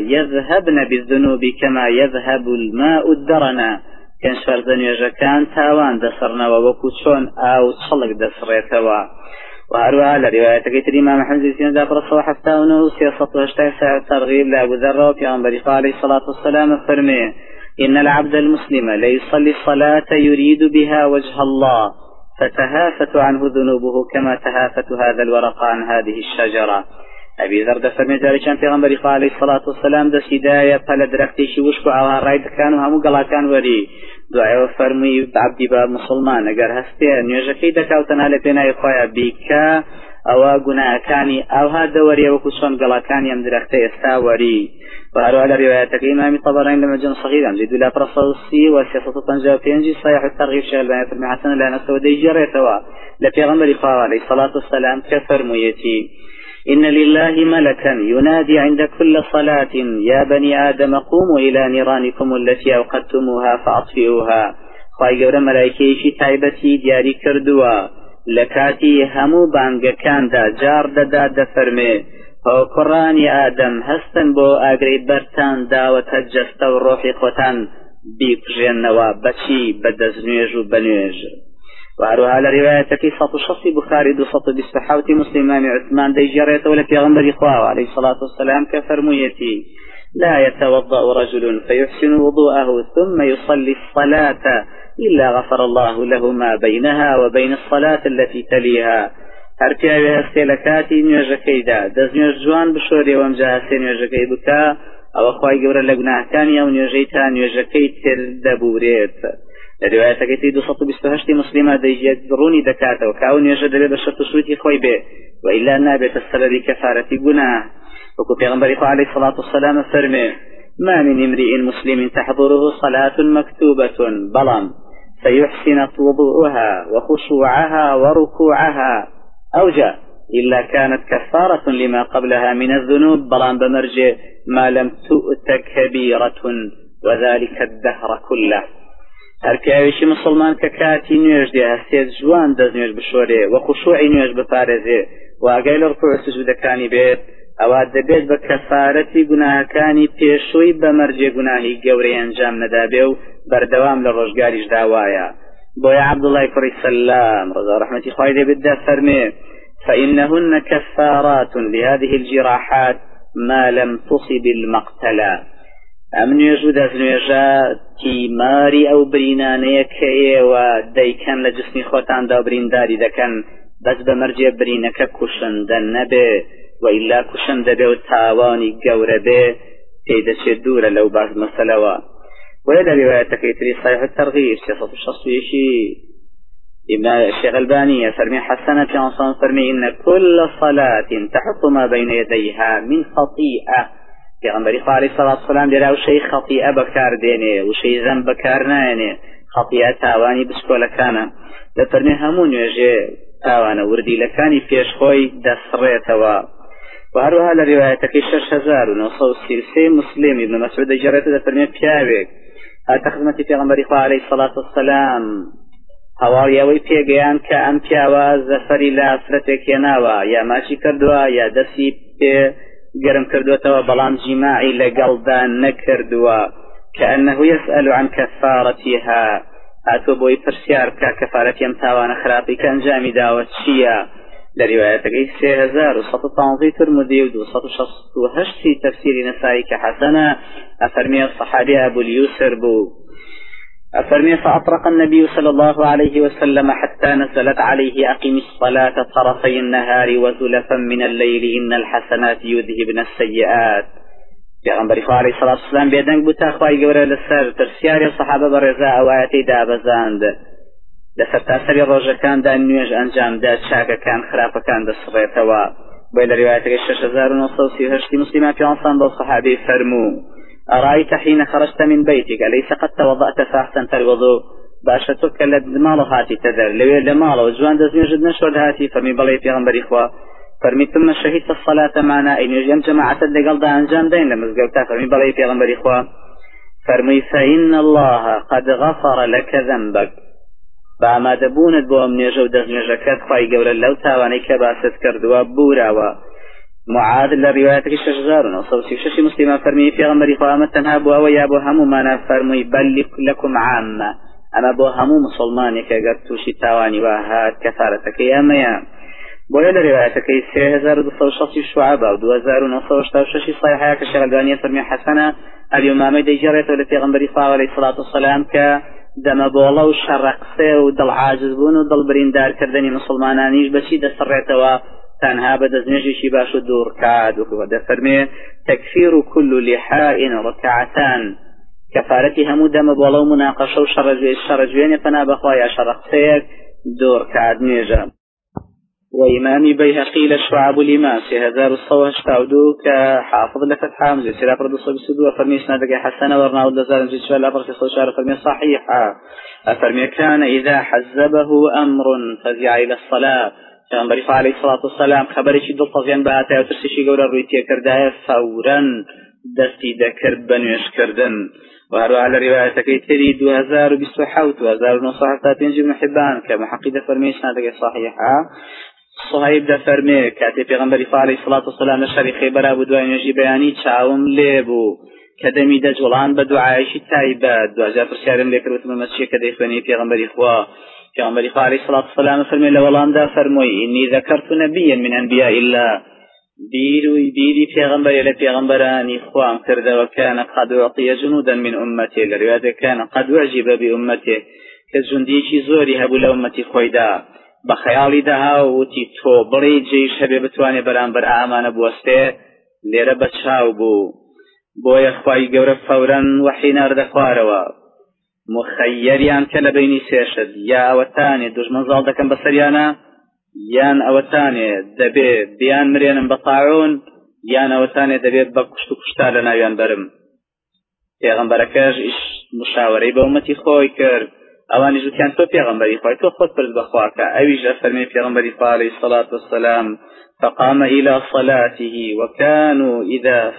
يذهبن بالذنوب كما يذهب الماء الدرنا كان شرزن يجكان تاوان دسرنا ووكوشون أو تصلق دسريتوا وهروها لرواية الإمام محمد بن جعفر الصباح حفتاونه سياسة واشتاء الترغيب لأبو ذر في أنبري عليه الصلاة والسلام فرميه إن العبد المسلم ليصلي الصلاة يريد بها وجه الله فتهافت عنه ذنوبه كما تهافت هذا الورق عن هذه الشجرة. أبي ذر فرمي جاري كان في أنبري عليه الصلاة والسلام دس هداية فلا درختي وشكو على رايد كانوا هم قلا كان وري دعاء فرمي عبدي باب مسلمان اگر هسته نيجكي دكاوتنا لبنا يخويا بك او غنا كاني او هذا وري وكسون قلا كان يمدرخته استاوري وهذا على رواية الإمام الطبراني لما جن صغيرا زيد لا برصوصي وسياسة طنجة وفينجي صحيح الترغيب شغل بين فرمي حسن لا نسودي جريتوا لفي غنبري عليه الصلاة والسلام كفرميتي إن لله ملكا ينادي عند كل صلاة يا بني آدم قوموا إلى نيرانكم التي أوقدتموها فأطفئوها خواهي قورا ملائكيشي تايبتي دياري كردوا لكاتي همو بانگ كان دا جار دا دفرمي هو قراني آدم هستن بو آگري برتان دا وتجست وروحي خوتان بيكجنوا بچي بدزنيج وبنيج وهروها على رواية في صوت الشخص بخاري دو صوت بسحاوتي مسلمان عثمان دي جريت ولا في غنبري خواه عليه الصلاة والسلام كفرميتي لا يتوضأ رجل فيحسن وضوءه ثم يصلي الصلاة إلا غفر الله له ما بينها وبين الصلاة التي تليها هركي بها استيلكاتي نيوجكي دا دزنيوج جوان بشوري ومجاهسي نيوجكي بكا أو أخواي قبر لقناه كاني أو نيوجيتا نيوجكي تردبوريت الرواية كتير 228 مسلمة ديجروني دكاته وكاون يجد بشرط سويتي خوي به وإلا نابت السبب كفارة جناه وكو پیغمبر عليه الصلاة والسلام فرمي ما من امرئ مسلم تحضره صلاة مكتوبة بلام فيحسن وضوءها وخشوعها وركوعها أوجه إلا كانت كفارة لما قبلها من الذنوب بلام بمرجع ما لم تؤت كبيرة وذلك الدهر كله هركاويشي مسلمان ككاتي نيوش دي هستيز جوان دز نيوش بشوري وخشوعي نيوش بفارزي واقايل ركوع سجود كاني بيت اواد بيت بكفارتي گناه كاني بيشوي بمرجي گناهي قوري انجام ندابيو بردوام للرجقاريش داوايا بويا عبد الله كري السلام رضا رحمتي خواهي بالدا فرمي فإنهن كفارات لهذه الجراحات ما لم تصب المقتلى أمن يجود أزنيجا تيماري أو برينانية كأي ودايكان لجسمي خوتان دا برينداري دا كان بس بمرجي برينك كشندن نبي وإلا كشند بي وتاواني قوربي تيدا شدورة لو بعض مسلوى وإذا رواية كيتري صحيح الترغيب سيصف الشخصيشي إما الشيخ الباني فرمي حسنة في عنصان فرمي إن كل صلاة تحط ما بين يديها من خطيئة پیغمبری علیه الصلاة والسلام لرا وشي خطيئة بكار دينه وشي ذنب بكار ناينه خطيئة تاواني بسكولكانا لفرمي همون يجي تاوانا وردي لكاني فيش خوي دسريتوا وهروها لروايتك 6933 مسلم ابن مسعود جريته لفرمي بياوك هاتخدمتي پیغمبری علیه الصلاة والسلام هواریاوی پیگیان که ام پیاوا زفری لافرتك يناوا یا ماشي کردوا یا دسی پی قرم كردوته بلان جماعي لقلدان نكردوا كأنه يسأل عن كفارتها هاتو بوي فرسيار كفارة يمتاوان خرابي كان جامي داوة شيا لروايتك 3100 ترمذي و 268 تفسير نسائي كحسنة أفرمي الصحابي أبو اليسر بو أفرمي فأطرق النبي صلى الله عليه وسلم حتى نزلت عليه أقم الصلاة طرفي النهار وزلفا من الليل إن الحسنات يذهبن السيئات پیغمبر عليه الصلاة والسلام بيدنگ بوتا خواهی گوره لسر ترسياري الصحابة برزاء وآياتي دابزاند لسر تاثري روجة كان دا نيوج أنجام دا شاكا كان خرافة كان دا صغيرتوا بين رواياتك 6938 مسلمات في عنصان بالصحابي فرمو أرأيت حين خرجت من بيتك أليس قد توضأت فأحسنت الوضوء باشتك لدمال هاتي تذر لوي لمال وجوان دزمي جد نشود هاتي فرمي بلي في غنبر إخوة فرمي ثم شهدت الصلاة معنا إن يجم جماعة لقل دا أنجام دين لمزقوتا فرمي بلي في غنبر إخوة فرمي فإن الله قد غفر لك ذنبك بما دبونت بو أمني جو دزمي جكات خواهي قولا لو تاواني كباست كردوا بوراوا معاذ لروايتك الشجزار وصوتي ششي مسلمة فرمي في غمر إخوامة تنهاب ويا أبو همو ما فرمي بل لكم عامة أما أبو همو مسلمانك قرتو شتاواني وهات كفارتك يا ميام بويا لروايتك 3260 شعبة و 2966 صحيحة كالشغلانية فرمي حسنة اليوم دي جريت ولتي غمر إخوة عليه الصلاة والسلام دم بولا وشرقسي ودل عاجز بون ودل بريندار كردني مسلمانانيش بشي دسرعتوا تنها بدزنجي شباش الدور كاد وكذا فرمي تكفير كل لحاء ركعتان كفارتي همو دم بولا ومناقشة وشرجوين فنا بخوايا شرقسيك دور كاد نيجا وإمامي بيهقي لشعب الإمام 3062 كحافظ لفتح حامزة سلاف رد الصبي السدوة فرمي سنادك حسنة ورناود لزال نجد شوال أبرك صوشار فرمي صحيحة فرمي كان إذا حزبه أمر فزع إلى الصلاة كان بريفا عليه الصلاة والسلام خبري شدو الطغيان بهاتا وترسيشي قول الرويتية كردها فورا دستي ذكر بنيش كردن وهروا على رواية كيتري 2027 2935 ابن حبان كمحقيدة فرمي سنادك صحيحة صهيب ده فرمي كاتب پیغمبر عليه الصلاة والسلام لشري خيبر أبو دوائي نجي بياني چاوم ليبو كدمي ده جولان بدعايش التايبات دعاجات رسيارم ليكر وثم مسيح كديخواني پیغمبر إخوة پیغمبر عليه الصلاة والسلام فرمي لولان ده فرمي إني ذكرت نبيا من أنبياء الله بيري پیغمبر إلى پیغمبران إخوان كرده وكان قد أعطي جنودا من أمته لرواية كان قد أعجب بأمته كالجنديش زوري هبو لأمتي خويدا بخيالي دها وتي تو بري جيش هبه بتواني برانبر آمان بوسته ليره بچاو بو يخواي قورة فورا وحينا رد خواروا مخيريان كلبيني سيشد يا اوتاني دوش منزال دكم بسريانا يان اوتاني دبي بيان مرينا بطاعون يان اوتاني دبي بكشتو كشتالنا يان برم پیغمبرکش اش مشاوره با امتی خوی کرد اوانی جو كان تو پیغمبری خواه تو خود پرد بخواه که اویج افرمی پیغمبری خواه علیه الصلاة والسلام فقام الى صلاته وكانوا اذا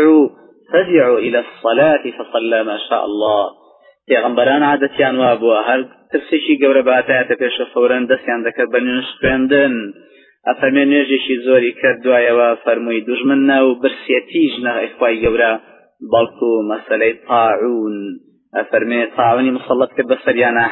فزعوا الى الصلاة فصلى ما شاء الله پیغمبران عادتیان وابوا هر ترسیشی گوره باتایت پیش فورا دستیان دکر بنیش خوێندن افرمی نوێژێکی زۆری کرد دوایەوە فرمووی دوژمن و برسێتیش نە خوای گەورە بەڵکو مەسەلەی طاعون افرمی طاعونی مسلط کرد بەسەریانە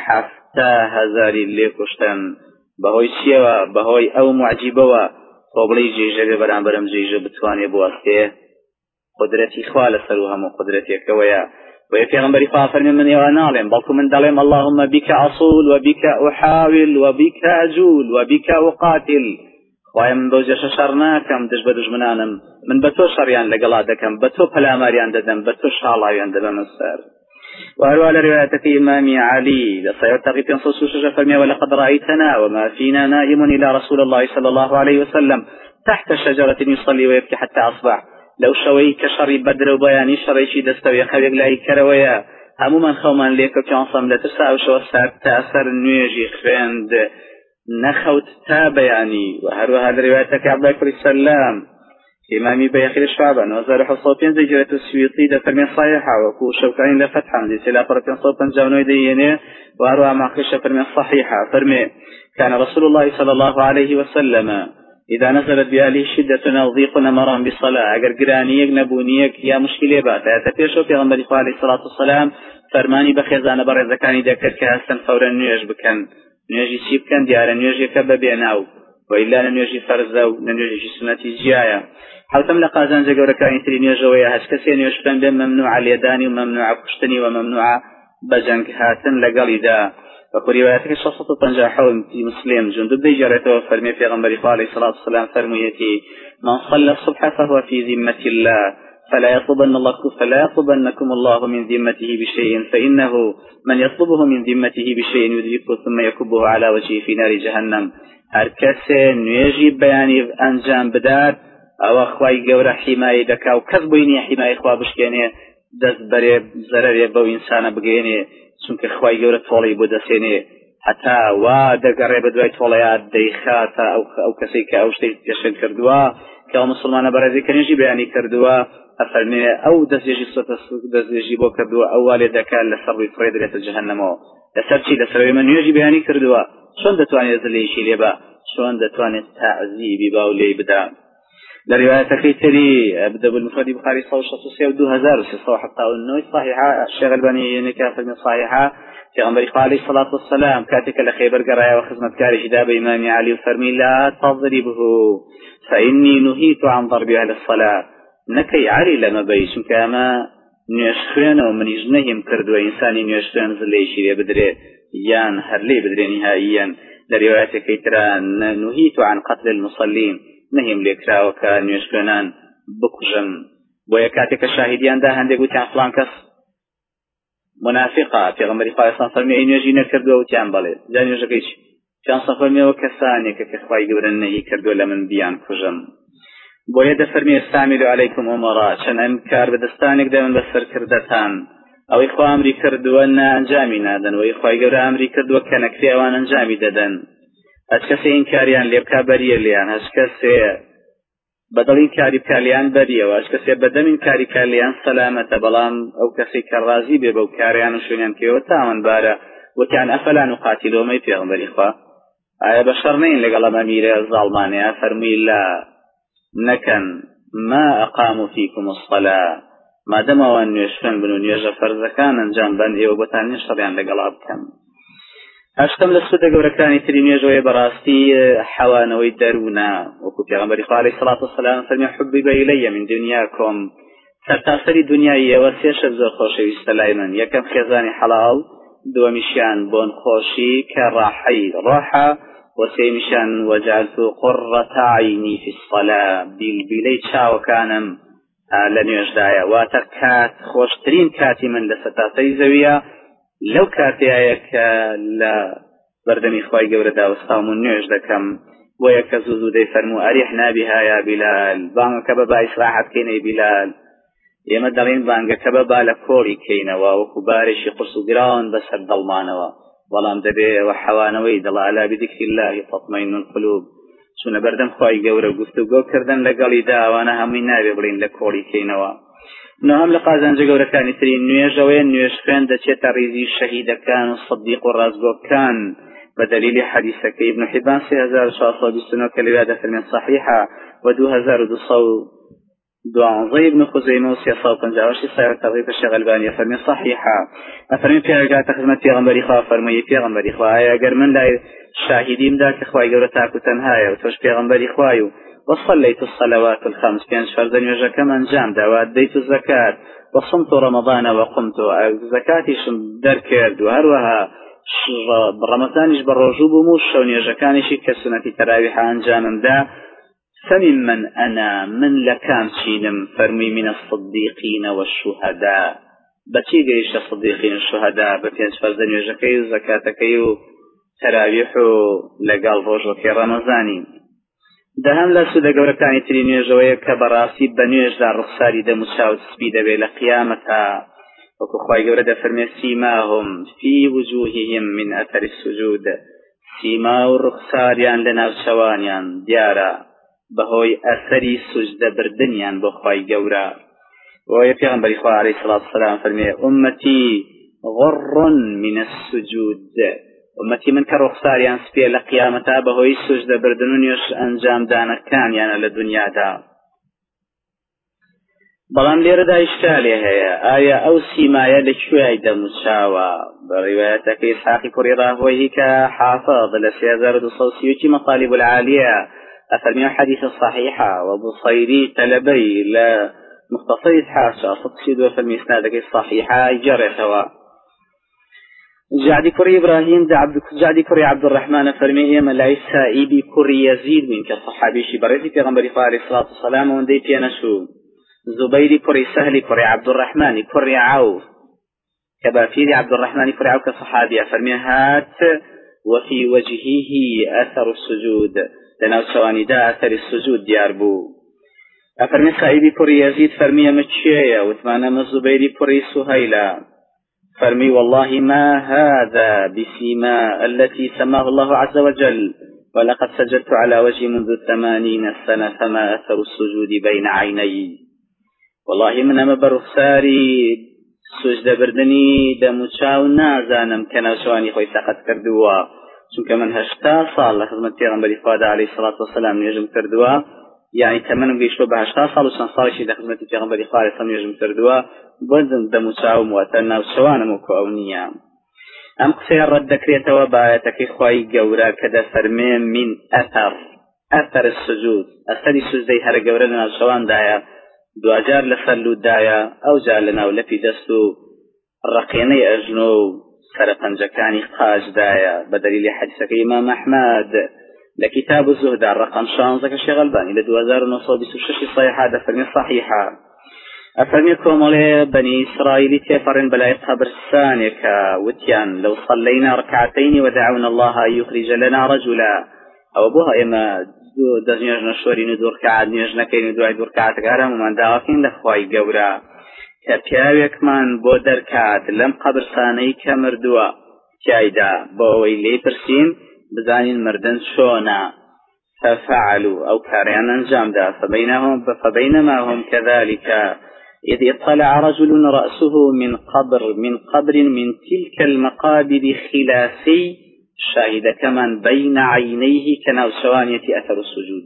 7,000 لێ کوشتن بەهۆی چیەوە بەهۆی ئەو معجیبەوە تۆ بڵێی جێژە بێ بەرامبەرم جێژە بتوانێ بوەستێ قدرەتی خوا لەسەر و هەموو قدرەتێکەوەیە ويا پیغمبر فرمي من يوانالهم بلكم من دلهم اللهم بك أصول وبك أحاول وبك أجول وبك أقاتل خواهي من بوجه ششرناكم دش بدوش منانم من بتو شريان لقلادكم بتو پلاماريان ددم بتو شالايان ددم السر وهو على رواية إمام علي لصير تغيب ينصص وشجة فرمي ولقد رأيتنا وما فينا نائم إلى رسول الله صلى الله عليه وسلم تحت شجرة يصلي ويبكي حتى أصبح لو شوي كشري بدر وبياني شري شي دستوي خبيق لاي كرويا همو من خومن ليكو كانصم لترسا وشو سار تأثر نيجي خويند نخوت تابا يعني وهروها الرواية عبد الله السلام إمامي بيخير الشعبان وزارح الصوتين زي جريت السويطي دفرمين صحيحة وكو شوكاين لفتحا دي سلافرة صوتا جاونوي ديني وهروها معقشة فرمين صحيحة فرمي كان رسول الله صلى الله عليه وسلم إذا نزلت بأهله شدة أو ضيق أمرهم بالصلاة أجر جرانيك نبونيك يا مشكلة بات تفيشوا في غنبري عليه الصلاة والسلام فرماني بخيزان برز زكاني ذكر كهستن فورا نيوج بكن نيوجي سيب كان ديارا نيوجي كبابيناو وإلا نيوجي فرزو نيوجي سنتي جيايا حوتم لقازان زجور كاين تري نيوجويا هسكسي نيوج كان ممنوع اليداني وممنوع كشتني وممنوع بجنك هاتن لقليدا وفي رواياتك الشخصة تنجحون في مسلم جندب دي جارته فرمي في غنبري عليه الصلاة والسلام فرميتي من صلى الصبح فهو في ذمة الله فلا يطلبنكم الله من ذمته بشيء فإنه من يطلبه من ذمته بشيء يدركه ثم يكبه على وجهه في نار جهنم هركسي نيجي بياني أنجام بدار أو أخواي قورة حماية دكا وكذبيني حماية إخوة بشكيني دست بري زرر يبو إنسان بقيني چونکە خوای گەورە تۆڵی بۆ دەسێنێ حتا وا دەگەڕێ بە دوای تۆڵەیات دەیخاتە ئەو کەسەی کە ئەو شتەی پێشێن کردووە کە ئەو مسلمانە بەڕێزی کەنیژی بەیانی کردووە ئەفەرمێ ئەو دەستێژی بۆ کردووە ئەو وا لێ دەکات لەسەر ڕووی فڕێ دەرێتە جەهەنەمەوە لەسەر چی لەسەر من نوێژی بەیانی کردووە چۆن دەتوانێت زلێیشی لێ بە چۆن دەتوانێت تەعزیبی با و لێی بدا لرواية تري أبدأ بالمفرد بخاري صوت شخصية 2379 صحيحة الشيخ الباني نكافة من صحيحة في غنبري عليه الصلاة والسلام كاتك لخيبر قرايا وخدمة كاري جداب إمام علي وفرمي لا تضربه فإني نهيت عن ضرب أهل الصلاة نكي علي لما بيشم كما نيشخين ومن يجنهم كردوا إنساني نيشخين زليشي بدري يان هرلي بدري نهائيا لرواية كيترا نهيت عن قتل المصلين نهم ليكرا وكان يشكنان بكجن ويكاتك الشاهديان دا هندي قلت عن فلان كس منافقة في غمري قال صنفرمي إن يجينا كردوا وتعن بالي جاني يجيش كان صنفرمي وكساني كخواي قبرن يكردوا لمن بيان كجن بويد فرمي استعملوا عليكم أمراء شن أمكار بدستانك دائما بسر كردتان أو إخوة أمري كردوا أن أنجامي نادن وإخوة قبر أمري كردوا كانك في أوان أنجامي ددن أشكسي إنكاريان ليبكا بريا ليان أشكسي بدل إنكاري بكاليان بريا وأشكسي بدم إنكاري كاليان سلامة بلام أو كسي كالرازي بيبو كاريان وشونيان كيو تامن بارا وكان أفلا نقاتلوا مي في غنبر إخوة آية بشرنين لقلم أمير الظالمانية فرمي الله نكن ما أقاموا فيكم الصلاة ما دموا أن يشفن بنون يجا فرزكان أنجام بان إيو بطاني شريان لقلاب كم أشتم لسودة قوركاني تريمي جوية براستي حوانوي دارونا وكو پیغمبر عليه الصلاة والسلام فرمي حبب إلي من دنياكم سرتاسري دنياي وسيش الزور خوشي استلايمن يكم خيزاني حلال دو مشان بون خوشي كراحي راحة وسيمشان وجعلت قرة عيني في الصلاة بالبلي شاو كانم لن يجدايا واتكات خوشترين كاتي من لستاسري زوية لو كاتياك لا بردمي خواي قوردا وستامون نيوش دكم ويكزوزو دي فرمو أريحنا بها يا بلال بانك بابا إسراحة كيني بلال يما دارين بانك كبابا لكوري كينوا وكبارشي قرصو قران بسر ضلمانوا والله مدبي وحوانوي دل على بذكر الله تطمئن القلوب سنة بردم خواي قورا قفتو قو كردن لقالي دا وانا همي نابي برين لكوري كينوا نهم لقازان جگور كان تري نيجوين نيش كان دچتا ريزي شهيد كان الصديق والرازق كان بدليل حديثك ابن حبان 3620 كلمة في صحيحة و2200 دوانزي ابن خزيمة وسياسة وقنجاوشي سيارة تغيب الشيخ الباني فرمي صحيحة أفرمي في أرجاء تخدمت غنبري خواه فرمي في غنبري خواه أقر من لا شاهدين داك خواهي قولتاكو تنهايا وتوش في غنبري خواهي وصليت الصلوات الخمس بين فرضا يجا كمان جامدا وأديت الزكاة وصمت رمضان وقمت زكاتي شندر كرد وهروها برمضانيش بالرجوب موش ونيجا كانشي كسنة تراويح أنجام دا فممن أنا من لكام شينم فرمي من الصديقين والشهداء بتي قريش الصديقين الشهداء بتينش فرضا يجا كيو زكاة كيو تراويحو لقال روجو كي رمضاني دهم لا سودا قوركاني تري نيجوية كبراسي بنيج دار رخصاري دا مشاوت سبيدا بلا قيامتها وكو خواهي قورة فرمي سيماهم في وجوههم من أثر السجود سيما والرخصاريان لنا وشوانيان ديارا بهوي أثري سجد بردنيان بخواهي قورة وهي پیغمبر خواه عليه الصلاة والسلام فرمي أمتي غر من السجود أمتي من كرخصاريان سبيا لقيامتا بهوي سجد بردنونيش أنجام دانا كان يعني للدنيا دا بلان ليردا إشكالي هي آية أو سيمايا لكوي دمشاوى بروايتك إسحاق كريرا هوي كحافظ لسيازار دو صوصيوتي مطالب العالية أفرمي حديث الصحيحة وبصيري تلبي لمختصر حاشا فتشد وفرمي إسنادك الصحيحة جريتوا جعدي كري إبراهيم جعدي كري عبد الرحمن فرميه ملاي سائبي كري يزيد من كالصحابي شبريتي في غنبري عليه الصلاة والسلام وندي بيانشو زبيري كري سهلي كري عبد الرحمن كري عوف كبافيري عبد الرحمن كري عوف كصحابي فرميه هات وفي وجهه أثر السجود لأنه سواني دا أثر السجود دياربو أفرمي سائبي كري يزيد فرميه متشيا وثمانا مزبيري كري سهيلا فرمي والله ما هذا بسيما التي سماه الله عز وجل ولقد سجدت على وجهي منذ 80 سنة فما أثر السجود بين عيني والله من أما برخساري سجد بردني دموشاو نازانم كناشواني خوي ساقت كردوا چونك من 8 سال لخدمت پیغمبر فاده عليه الصلاة والسلام نجم كردوا يعني تمنم قيشو بهشتا صالو سن صالشي لخدمتي في غنبري خالي صميجم كردوا بوزن دموساوم واتنا وسوانا موكو او نيام ام قصير رد كريتا وبايتك خواي قورا كدا فرمي من اثر السجود اثر السجود هر قورا لنا الشوان دايا دواجار لسلو دايا او جالنا ولفي دستو الرقيني اجنو سرطنجكاني خاج دايا بدليل حديثك امام احمد لكتاب الزهد الرقم 16 كشيخ الباني ل 2926 صحيح هذا فرمي صحيحة أفرمي كومولي بني إسرائيل تفرن بلاي قبر الثانية وتيان لو صلينا ركعتين ودعونا الله أن يخرج لنا رجلا أو بها إما دزنيج نشوري ندور كعاد نيج نكي ندور دور كعاد كارم ومن داوكين لخواي قورا كبياوك من بودر كعاد لم قبر ثاني كمردوا تايدا بوي لي برسين بزانين مردن شونا ففعلوا أو كاريان أنجام دا فبينما هم كذلك إذ اطلع رجل رأسه من قبر من تلك المقابر خلافي شاهد كمن بين عينيه كنوسوانية أثر السجود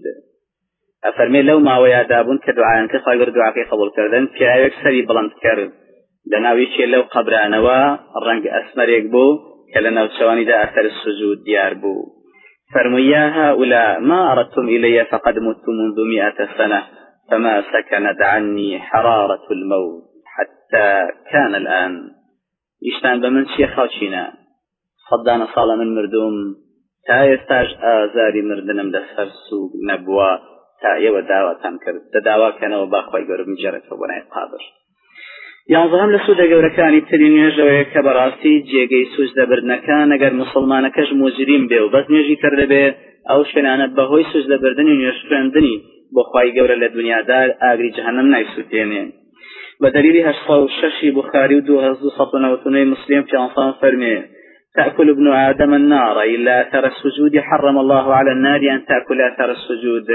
أفرمي لو ما ويادابون كدعاء كخاير دعاء قبول كردن في آيك سري بلند كرد لناويشي لو قبرانوا الرنق أسمر يكبو كلنوسواني دا أثر السجود ديار بو فرموا يا هؤلاء ما أردتم إلي فقد مت منذ 100 سنة فما سكنت عني حرارة الموت حتى كان الآن يشتان بمن شيخ خاشينا صدانا صالة من مردوم تا يستاج آزاري مردنم دسر سوق نبوة تا يو داوة تنكر تداوة كان وباقوي قرب مجرد فبناي قادر يانظهم لسودة قوركاني ترين يجوية كبراسي جيغي سوجدة بردنكان اگر مسلمانكش مجرم بيو بس نيجي کرده بي او شنانت بهوي سوجدة بردني ونيشفرندني بخواي قورة لدنيا دار آگري جهنم نايسوتيني بدليل 86 بخاري و 298 مسلم في انصان فرمي تأكل ابن آدم النار إلا أثر السجود حرم الله على النار أن تأكل أثر السجود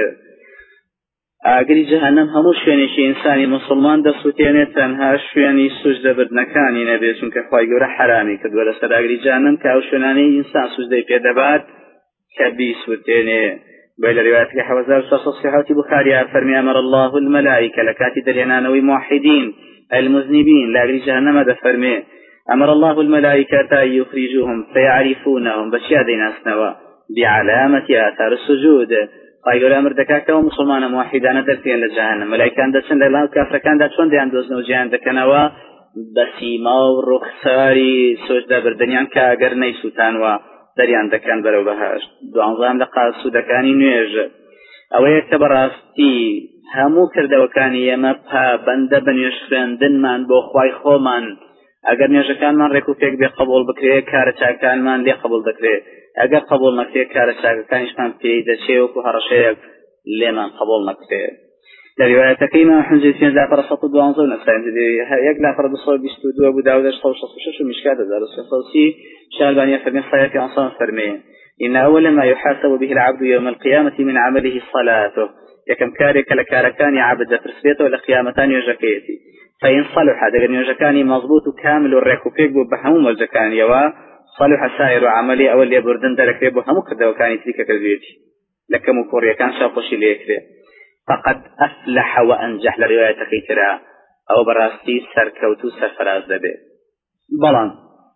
ئاگری جەهەنەم هەموو شوێنێکی ئینسانی مسلمان دەسووتێنێت تەنها شوێنی سوجدە بردنەکانی نەبێت چونکە خوای گەورە حرامی کردووە لەسەر ئاگری جەهەنەم کە ئەو شوێنانەی ئینسان سوجدەی پێدەبات کە بیسووتێنێ بۆی لە ڕیوایەتێکی 1600 بخاري فەرمی ئەمر الله الملائکە لە کاتی دەرهێنانەوەی موحدین المذنبین لە ئاگری جەهەنەمە دەفەرمێ أمر الله الملائكة أن يخرجوهم فيعرفونهم بشيء ديناسنوا بعلامة آثار السجود قايل أمر دكاكا ومسلمان موحدان درتين لجهنم ملائكان دسن لله وكافر كان داتشون ديان دوزنو جهان دكنوا بسيما ورخساري سجد بردنيان كاقر نيسوتانوا دريان دكان برو بهاش دوانظام لقا سودكاني نويج أو يكتبراستي همو كردوكاني يمبها بند بنيش خندن من بوخواي خومن اگر نێژەکانمان ڕێک و پێک بێ قبول بکرێ کارە چاکانمان لێ قبول دەکرێت ئەگەر قبول نەکرێت کارە چاکەکانیشمان پێی دەچێ وەکو هەڕەشەیەک لێمان قبول نەکرێت لە ریوایەتەکەی مام حمزة 1512 نەسایەندی 1222 أبو داود 166 ومشكاة 1330 شالبانية فمن صحيح أنصان فرمي إن أول ما يحاسب به العبد يوم القيامة من عمله صلاته يكم كارك لكاركان عبد فرسبيته لقيامتان يجكيتي فإن صلح هذا الجكاني مضبوط كامل الركوبيك بهم الجكاني يوا صلح سائر عملي أول يبردن درك بهم كذا وكان تلك كذبيتي لكم كوريا كان شاقوش ليكره فقد أفلح وأنجح لرواية كيترا أو براستي سركوتو سفراز دبي بلان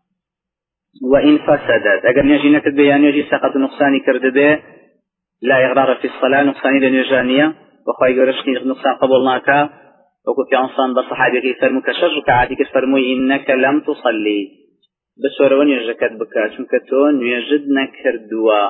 وإن فسدت أجر نجينا كذبيان يجي سقط نقصاني كردبي لا إغرار في الصلاة نقصاني لنجانية وخواهي قرشني نقصان قبولناك وكنت أنصان بصحابي فرموك شرك عادك فرموي إنك لم تصلي بسورة ونيجكت بك شنكتون يجدنا كردوا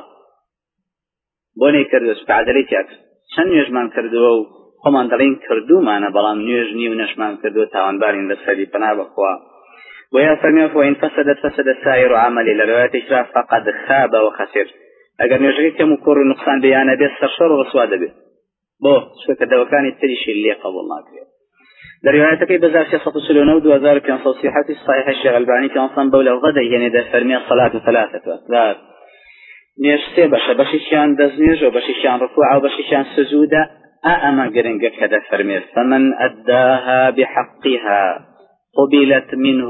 بوني كردوا بعد ليتك شن يجمان كردوا خمان دلين كردوا معنا بلام نيجني ونشمان كردوا تاوان بارين لسالي بنا بخوا ويا فرمي وإن فسد سائر عملي لرواية إشراف فقد خاب وخسر أجر نيجكت كمكور نقصان بيانا بيس سرشور ورسواد به بو شو كده وكان التريش اللي قبلنا كده لروايتك بزار 639 و 2500 الصحيح الشيخ الباني كان صن بولا غدا يعني ده فرمي الصلاة 3 أسباب نيشتي بشيشان دزنيج وبشيشان ركوع وبشيشان سجودة أما قرنق كذا فرمي فمن أداها بحقها قبلت منه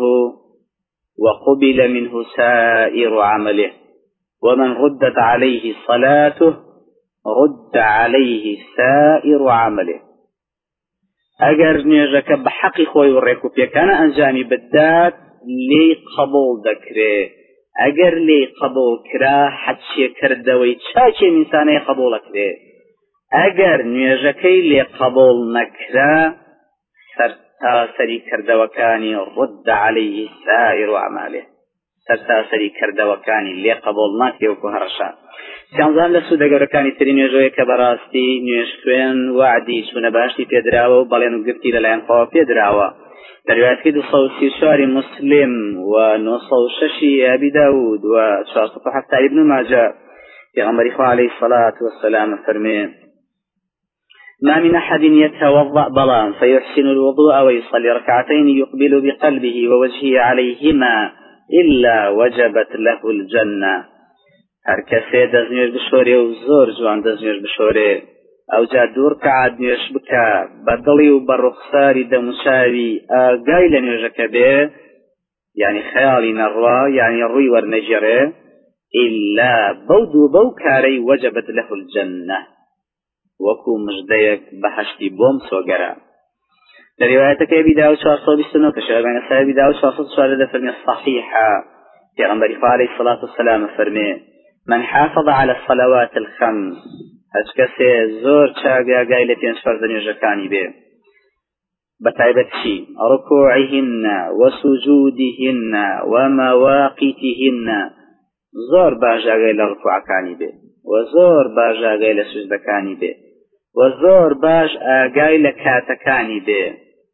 وقبل منه سائر عمله ومن ردت عليه صلاته رد عليه سائر عمله. اگر نوێژەکە بە حەقی خۆی و ڕێکوپێکانە ئەنجامی بدات لێی قبول دەکرێ. ئەگەر لێی قبول کرا حەجێکردەوەی چاکێ ئینسانەی قبول ئەکرێ. ئەگەر نوێژەکەی لێ قبول نەکرا سەرتاسەری کردەوەکانی رد عليه سائر عمله، سەرتاسەری کردەوەکانی لێ قبول ناکرێ وەکو هەڕەشە. سیانزان لە سوودە گەورەکانی تری نوێژەوەی کە بەڕاستی نوێژ خوێن وعدی چوونە باشتی پێدراوە و بەڵێن و گرتی لەلایەن خۆ پێدراوە. لە ریوایەتەکەی 234 مسلم و 906 ئەبی داود و 407 ابن ماجه پێغەمبەری خوا عەلەیهی الصلاة والسلام فەرمێ: ما من أحد يتوضأ بلان فيحسن الوضوء ويصلي ركعتين يقبل بقلبه ووجهه عليهما إلا وجبت له الجنة. هر کسی دزنیش بشوره و زور جوان دزنیش بشوره او جا دور کعاد نوش بکا بدلی و برخصاری دمشاوی آگای لنوشک به يعني خیالی نروا يعني روی ورنجره إلا بودو بوكاري وجبت له الجنة وكو مجديك بحشتي بوم سوغرا. لروايتك أبي داود 429 كشابين أبي داود 429 فرمي الصحيحة في غنبري عليه الصلاة والسلام فرمي: من حافظ على الصلوات الخمس هشكسي زور شاقا قايلة ينشفر ذنيجكاني به بتعبتشي ركوعهن وسجودهن ومواقيتهن زور باجا قايلة ركوعكاني به وزور باجا قايلة سجدكاني به وزور باج قايلة كاتكاني به.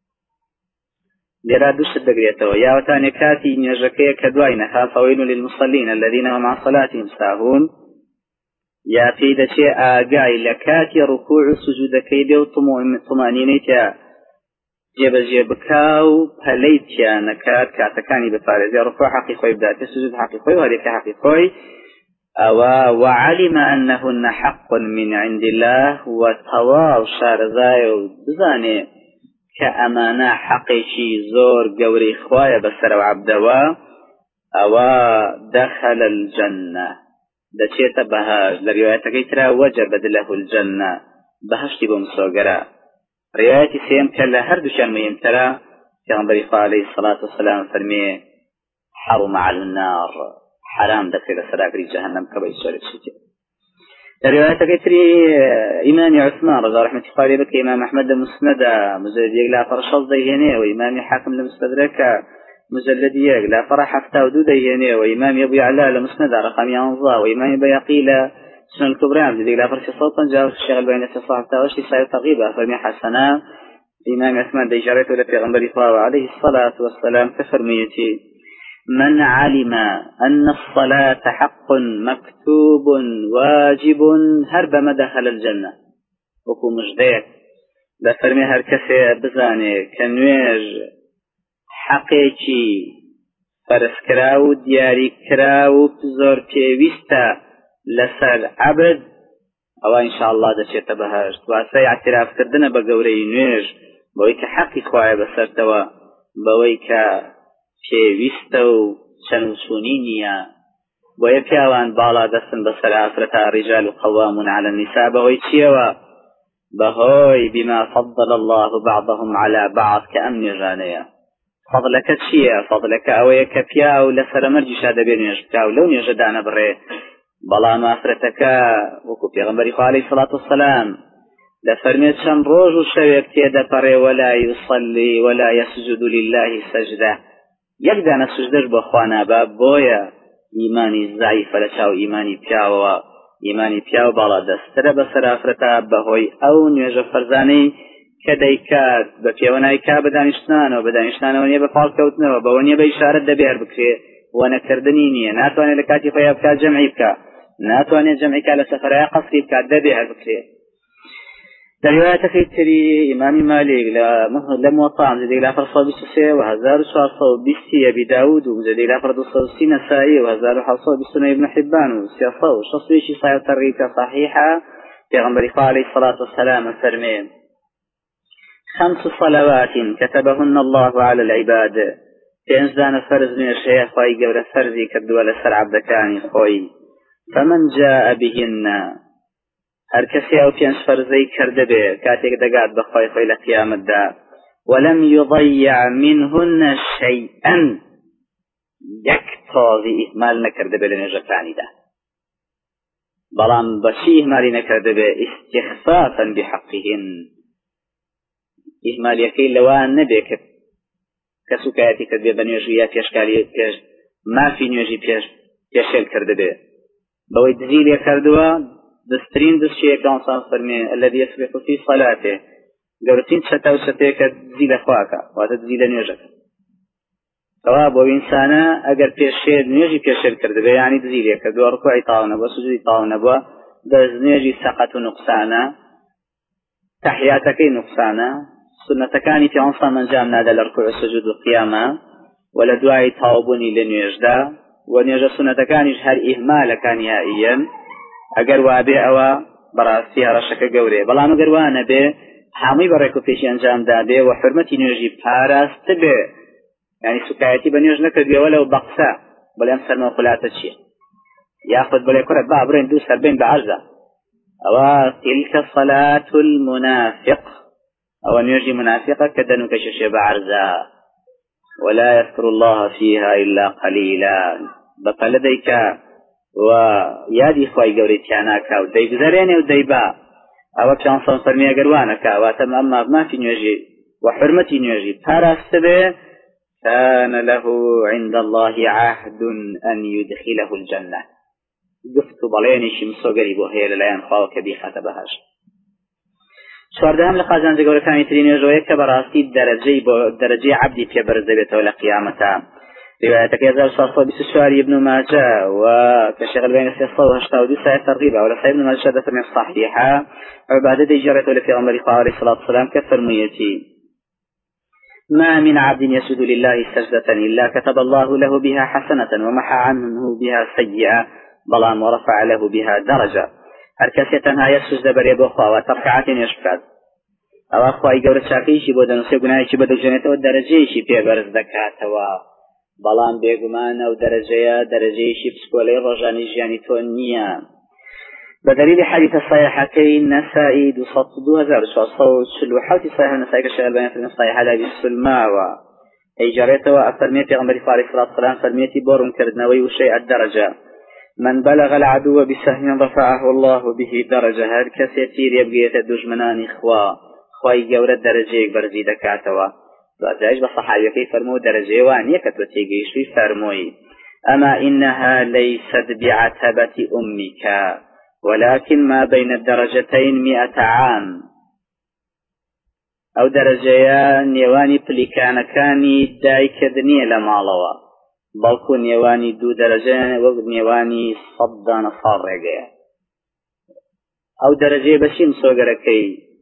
لێرا دووشت دەگرێتەوە: یاوەتانێ کاتی نوێژەکەیە کە دوای نەخا فەوەیل للمصلین الذین هم عن صلاتهم ساهون، یا پێی دەچێ ئاگای لە کاتی ڕکوع و سجودەکەی بێ و طمانینەی تیا جێبەجێ بکا و پەلەی تیا نەکات کاتەکانی بپارێزێ. ڕکوع حەقی خۆی بداتێ، سجود حەقی خۆی، هەرێکە حەقی خۆی. ئەوە وعلم أنهن حق من عند الله وتواو شارزای و بزانێ كأمانة حقيقي زور قوري خوايا بسر وعبدوا أو دخل الجنة دشيت بهاج. لرواية ترى وجبت له الجنة بهشتي بمسوقرا. رواية سيم كلا هردشان مهم ترى كان عليه الصلاة والسلام فرمي: حرم على النار، حرام دخل سراقري جهنم كبير سورة الشتاء. رواية كتري إمام عثمان رضي رحمة الله عليه بك إمام أحمد مسند مجلد يقلا فرشل ديهني، وإمام حاكم لمستدرك مجلد يقلا فرح حفتاودو ديهني، وإمام أبو يعلى لمسند رقم ينظى، وإمام بيقي لسنن الكبرى مجلد يقلا فرش صوتا جاء الشيخ بين الصحابة تاوشي ساير تغيبا فرمي حسنا. إمام عثمان ديجارته لبيغمبر الله عليه الصلاة والسلام كفرميتي: من علم أن الصلاة حق مكتوب واجب هرب ما دخل الجنة. وكو مجديك بفرمي هر كسي بزاني كنويج حقيقي فرس كراو دياري كراو بزور بيويستا لسر عبد او ان شاء الله دا شيء تبهاش واسي اعتراف كردنا بقوري نويج بويك حقي خواهي بسرتوا بويك پێویستە و چەند سوونی نییە بۆیە پیاوان باڵا دەستن بەسەر ئافرەتە ڕیجال و قەوامون على النساء بەهۆی چیەوە؟ بەهۆی بما فضل الله بعضهم على بعض کە ئەم نوێژانەیە. فەضلەکە چییە؟ فەضلەکە ئەوەیە کە پیا و لەسەر مەرجیشا دەبێت نوێژ بکا و لەو نوێژەدا نەبڕێ. بەڵام ئافرەتەکە وەکو پێغەمبەری خوا عەلەیهی الصلاة والسلام لفرميت شن روج وشويك تيدا ولا يصلي ولا يسجد لله سجده يقدر السجدش بخوانا باب بويا إيماني ضعيف لشاو إيماني بياو إيماني بياو بالا دستر بسر أفرتا بهوي أو نيوجه فرزاني كديكات بفيوناي كابدانشتان وبدانشتان ونيا بفعل كوتنا وبونيا بإشارة دبير بكري وانا كردنيني ناتواني لكاتي فيا بكا جمعي بكا ناتواني جمعي كالا سفرايا قصري بكا دبير بكري رواية كيتري إمام مالك لم وطعم زي لا فرصة بسسي وهزار شارصة بسي أبي داود وزي لا فرد الصوصي نسائي وهزار حصة بسنة ابن حبان وسياصة وشصويشي صحيح ترغيبة صحيحة في غنبري عليه الصلاة والسلام فرمين 5 صلوات كتبهن الله على العباد في انزدان فرز من الشيخ خوي قبل فرزي كدول سر عبدكاني خوي فمن جاء بهن هر کسی او پێنج فەرزەی کرده بێ کاتێک دەگات بەخوای خۆی لە قیامەتدا ولم يضيع منهن شيئا یەک تۆزی ئیهمال نەکرده بێ لە نوێژەکانیدا بەڵام بەچی ئیهمالی نەکرده بێ استخفافا بحقهن ئیهمالیەکەی لەوان نەبێ کە کەسوکایەتی کرد بێ بە نوێژی یا پێشکاری پێش مافی نوێژی پێشێل کرده بێ بەوەی دزی لێ کردووە دەستترین دەستشەیەک ئەوەسان فەرمێ الذي يسبح في صلاته گەورەترین چەتە و چەتەیە کە دزی لە خواکە واتە دزی لە نوێژەکە کەوا بۆ ئینسانە ئەگەر پێشێل نوێژی پێشێل کرده بێ یعنی دزی لێ کردووە ڕکوعی تاو نەبووە سوجودی تاو نەبووە دەست نوێژی سەقەت و نوقسانە تەحیاتەکەی نوقسانە سنەتەکانی پێغەمبەر ئەنجام نادا لە ڕکوع و سوجود و قیامە و لە دوای تاوبوونی لە نوێژدا و نوێژە سنەتەکانیش هەر ئیهمالەکە نهائیەن ئەگەر وابێ ئەوە بەڕاستی هەڕەشەکە گەورەیە بەڵام ئەگەر وانە بێ هەمووی بەڕێک و پێشی ئەنجامدا بێ و حورمەتی نوێژی پاراست بێ یعنی سوکایەتی بە نوێژ نەکردوێەوە لەو بە قسە بەڵێم سەرمە خولاتە چییە یاخود بڵێ کوڕە با بڕێن دوو سەر بین بە عەرزە ئەوە تلکە صەلات المنافق ئەوە نوێژی منافقە کە دەنوکە شەشێ بە عەرزە ولا يذكر الله فيها إلا قليلا بەپەلە دەیکا و یادی خۆی گەورەی تیاناکە و دەیگزەرێنێ و دەیبا ئەوە پیانسان فەرمی ئەگەر وانەکە واتە ئەمما مافی نوێژی و حرمەتی نوێژی پاراستە بێ كان له عند الله عهد أن يدخله الجنة گفت و بەڵێنێکی مسۆگەری بۆ هەیە لەلایەن خواوە کە بیخاتە بەهەشت چواردەهەم لە قازانجە گەورەکانی تری نوێژەوەیە کە بەڕاستی دەرەجەی عەبدی پێبەرز دەبێتەوە لە قیامەتە روايتك 1624 ابن ماجه وكشيخ الباني 382 ساعة ترغيبة ولا صحيح ابن ماجه شهادة من الصحيحة عبادة جرت ولا في غمر عليه الصلاة والسلام كفرميتي ما من عبد يسجد لله سجدة إلا كتب الله له بها حسنة ومحى عنه بها سيئة بلان ورفع له بها درجة هركسيتها يسجد بريبو خوا وتركعات يشفاد أو أخوة يقول شاكيشي بودن وسيقنايشي بدو جنة والدرجيشي بيبرز دكاتوا بەڵام بێگومانە و دەرەجەیەشی پسکۆلەی ڕۆژانی ژیانی تۆ نییە بە دەلیلی حەدیثە صحیحەکەی نەسائی 2447 صحیح نەسائی کە شێخ ئەلبانی فەرمی صحیحە لە بیسلماوە ئەیجارێتەوە ئەفەرمێت پێغەمبەری خوا عەلەیهی سەڵاتو وسەلام فەرمێتی بۆ ڕوونکردنەوەی وشەی الدەرەجە من بلغ العدو بسهم رفعه الله به درجة هەر کەسێ تیرێ بگێتە دوژمنانی خوای گەورە دەرەجەیەک بەرزی دەکاتەوە وأتاج بصحابيكي فرمو درجة وانية كتوتيجيشي فرموي أما إنها ليست بعتبة أمك ولكن ما بين الدرجتين 100 عام أو درجة نيواني بلكانكاني دايكدني لمالوا بلكو نيواني دو درجة ونيواني صدان صارقة أو درجة بشيم سوغركي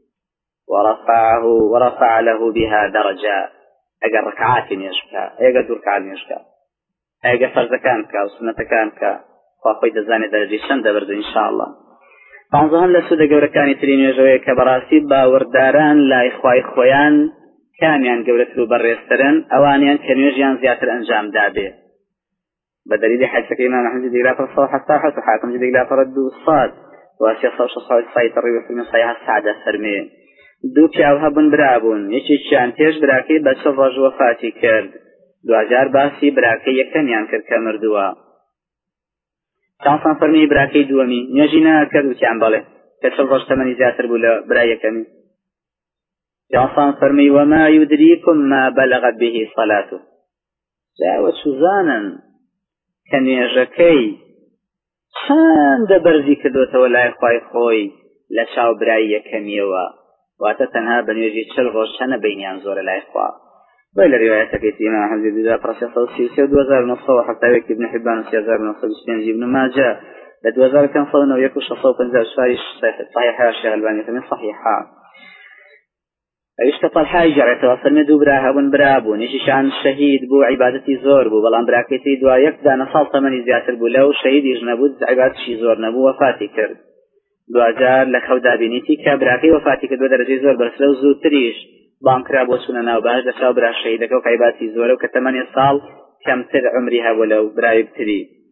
ورفع له بها درجة اگر ركعات يشكا اگر دو ركعات يشكا اگر فرض كانك او سنة كانك فاخوي دزاني درجة شند برد ان شاء الله بانزهم لسودة قوركاني ترين يجوية كبراسي باورداران لا اخواي خويان كاميان قولتلو بريسترن اوانيان كنيوجيان زياتر انجام دابي بدليل حديث امام احمد جدي لا فرصة حتى وحاكم جدي لا فرد الصاد واشياء صوت صحيح الربيع في صحيح السعادة فرمين دوو پیاو هەبوون برابوون یەکێکیان پێش براکەی بە 4 ڕۆژ وەفاتی کرد دوجار باسی براکەی یەکەمیان کرد کە مردووە چاوسان فەرمی براکەی دووەمی نوێژی نەکرد وتیان بەڵێ کە 4 ڕۆژ تەمەنی زیاتر بوو لە برای یەکەمی چاوسان فەرمی وما يدريكم ما بلغت به صلاته جاوە سوزانن کە نوێژەکەی چەندە بەرزی کردوتەوە لای خوای خۆی لە چاو برای یەکەمیەوە واتە تەنها بە نوێژی 40 ڕۆژ چەنە بینیان زۆرە لای خوا بۆی لە ڕیوایەتەکەی ئیمام ئەحمەد بن حەنبەل 2970 ابن حبان 3925 ابن ماجه لە 2591 و 654 صحيحة الشيخ الألباني فمن صحيحة اشتطى الحاج جرعته وصل دوو برا هەبوون برابوو نشیشان شەهید بوو عیبادەتی زۆر بوو بەڵام براکەی دوای یەک دانە ساڵ تەمەنی زیاتر بوو لەو شەهیدیش نەبوو عیبادەتیشی زۆر نەبوو وەفاتی کرد دوجار لە خەودا بینیتی کە براکەی وەفاتی کردووە دەرەجەی زۆر بەرزترە و زووتریش بانکرا بۆ چوونە ناو بەهەشت لەچاو برا شەهیدەکە و عیبادەتی زۆرە و کە تەمەنی ساڵ کەمتر عمری هەبوو لەو برای بتری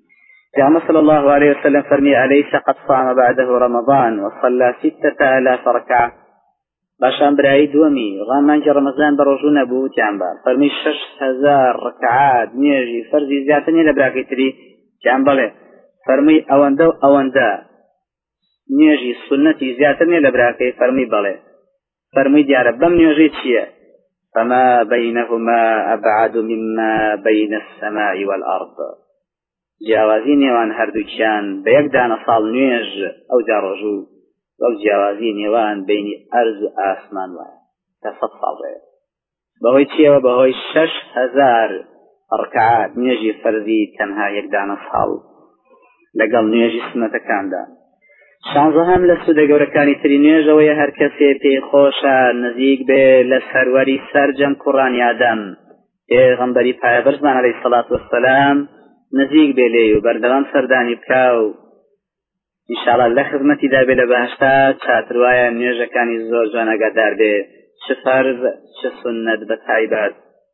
كما صلى الله عليه وسلم فرمي أليس قد صام بعده رمضان وصلى 6000 ركعة باشان براي دومي غامانج رمضان بروجونا بوتيان با فرمي 6000 ركعات نيجي فرزي زياتني لبراكي تري كان بله فرمي أوندا نيجي سنتي زياتني لبراكي فرمي بله فرمي ديار بم نيجي تشيه فما بينهما أبعد مما بين السماء والأرض جیاوازی نێوان هەردووکیان بە یەک دانە ساڵ نوێژ ئەو جاڕۆژوو وەک جیاوازی نێوان بینی ئەرز و ئاسمان وایە کە 100 ساڵ بێت بەهۆی چیەوە بەهۆی 6000 ڕکعات نوێژی فەرزی تەنها یەک دانە ساڵ لەگەڵ نوێژی سنەتەکاندا. شانزەهەم لە سوودە گەورەکانی تری نوێژەوەیە هەر کەسێ پێی خۆشە نزیک بێ لە سەروەری سەرجەم کوڕانی ئادەم پێغەمبەری پایەبەرزمان عەلەیهی سەڵات وەسسەلام نزیک بێ لێ و بەردەوام سەردانی بکا و ئینشاڵڵا لە خزمەتیدا بێ لە بەهەشتا چاتروایە نوێژەکانی زۆر جوان ئاگادار بێ چ فەرز چ سنەت بە تایبەت.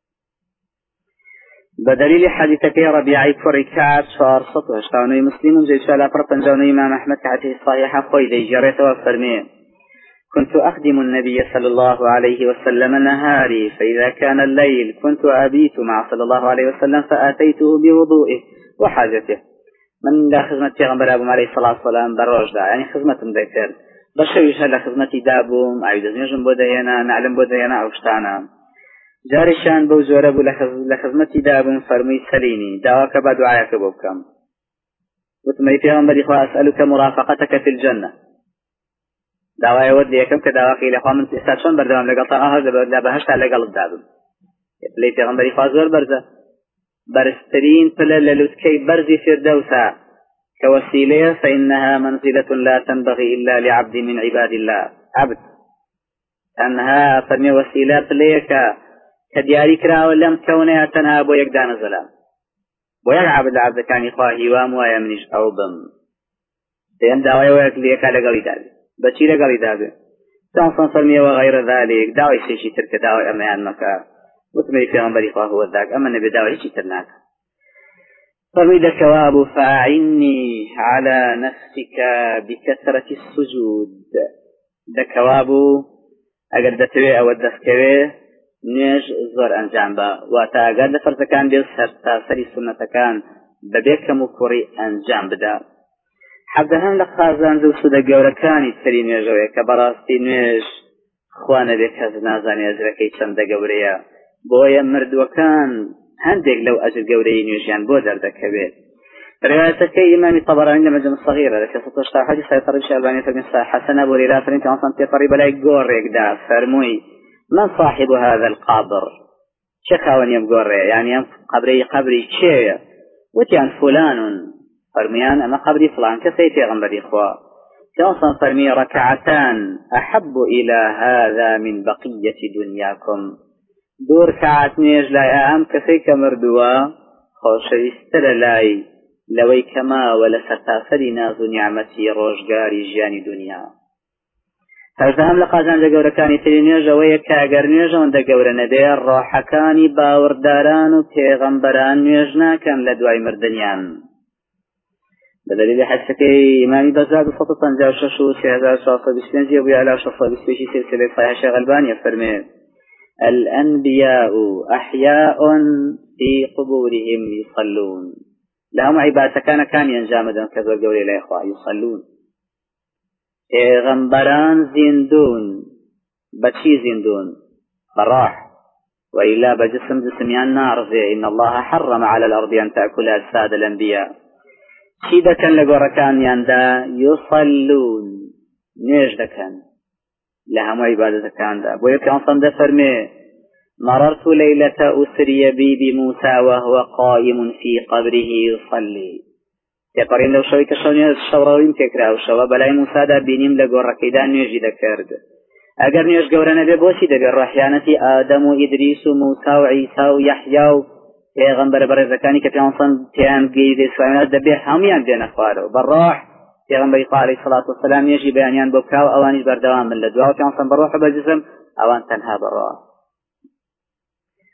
بدليل حديثك ربيعي كركعت 489 مسلم جيش على فرق جوني إمام أحمد كعته صحيحة خويلي جريت وفرمي كنت أخدم النبي صلى الله عليه وسلم نهاري فإذا كان الليل كنت أبيت مع صلى الله عليه وسلم فأتيته بوضوئه وحاجته من لا خدمة پیغمبر أبو عليه الصلاة والسلام بروج دا يعني خدمة ذكر بشويش هلا خدمتي دابوم عيد نجم بودهينا نعلم بودهينا أوشتانا جارشان بو زۆرە بوو لە خزمەتی دابوون فەرمووی سەلینی داواکە بە دوعایەکە بۆ بکەم وتمەی پێغەمبەری خوا ئەسألوکە مڕافەقەتەکە فی الجەنە داوایەوەت لێ یەکەم کە داواکەی لەخوا من ئێستا چۆن بەردەوام لەگەڵ لە بەهەشتا لەگەڵت دابم لێی پێغەمبەری خوا زۆر بەرزە بەرزترین پلە لە لوتکەی بەرزی فردەوسە کە وەسیلەیە فإنها منزلة لا تنبغي إلا لعبد من عباد الله عبد تەنها فەرمێ وەسیلە پلەیەکە كدياري كراوة لم كونها تنها بو يقدان زلام بو يقعب العبد كان يخواهي واموايا منيش أو بم تيم داوية ويكليك على قلي دابي بچي لقلي دابي تنصن فرمية وغير ذلك داوي سيشي ترك داوي أميان مكا وتمي في غنبري خواه هو الذاك أما النبي داوي شي ترناك فرمي دكواب فاعني على نفسك بكثرة السجود دكواب أقد دتوي أو الدفكوي نوێژ زۆر ئەنجام بە واتە ئەگەر لە فەرزەکان بێ سەرتاسەری سونەتەکان بەبێ کەم و کوڕی ئەنجام بدا. حەزەهەن لە خازانجە و سوودە گەورەکانی تری نوێژەوەیە کە بەڕاستی نوێژ خوا نەبێ کەس نازانێ ئەجرەکەی چەندە گەورەیە بۆیە مردووەکان هەندێک لەو ئەجر گەورەی نوێژیان بۆ دەردەکەوێت. روايتكي إمام الطبراني لما جمع الصغيرة لك ستشتى حديث سيطرب شعباني فرمي حسن أبو هريرة فرمي كمان تطريب لا يقورك دا فرموي من صاحب هذا القبر شخاون يمقر يعني قبري شيء وتيان فلان فرميان أما قبري فلان كسيتي غنبري إخوة كمان فرمي ركعتان أحب إلى هذا من بقية دنياكم دور كعت نيج لا أم كسيك مردوا خوشيست لاي لوي كما ولا سرتاسري ناز نعمتي روشگاري جاني دنيا هەژدەهەم لە قازانجە گەورەکانی تری نوێژەوەیە کە ئەگەر نوێژەوەندە گەورە نەبێ ڕۆحەکانی باوەڕداران و پێغەمبەران نوێژ ناکەن لە دوای مردنیان. بەدەلیل حەدیثەکەی ئیمامی بەزار 156 و 3425 بووە عەلا 625 سلسلەی صحیح شیخ ئەلبانی فەرمێ الأنبياء أحياء في قبورهم يصلون لهم عبادة كان ينجامدن كذو قولي لا إخوة يصلون پیغمبران زندون بچی زندون براح وإلا بجسم جسميان نارزي إن الله حرم على الأرض أن تأكل أجساد الأنبياء شيدا كان لقوركان ياندا يصلون نيجدا كان لهم عبادة كان دا بويك أنصن دا فرمي مررت ليلة أسري بي بموسى وهو قائم في قبره يصلي تقرين لو شوي كشوني الشوراوين تكرا وشوا بلاي موسى دا بينيم لقوركيدان نيجي دا كرد اگر نيش قورنا ببوسي دا بالرحيانة آدم وإدريس وموسى وعيسى ويحيى پیغمبر برزكاني كتانصن تيان قيد إسلامات دا بيه هميان دينا خوارو بالروح پیغمبر عليه الصلاة والسلام يجي بيانيان بوكاو اوانيش بردوان من لدواو تانصن بالروح بالجسم اوان تنها بالروح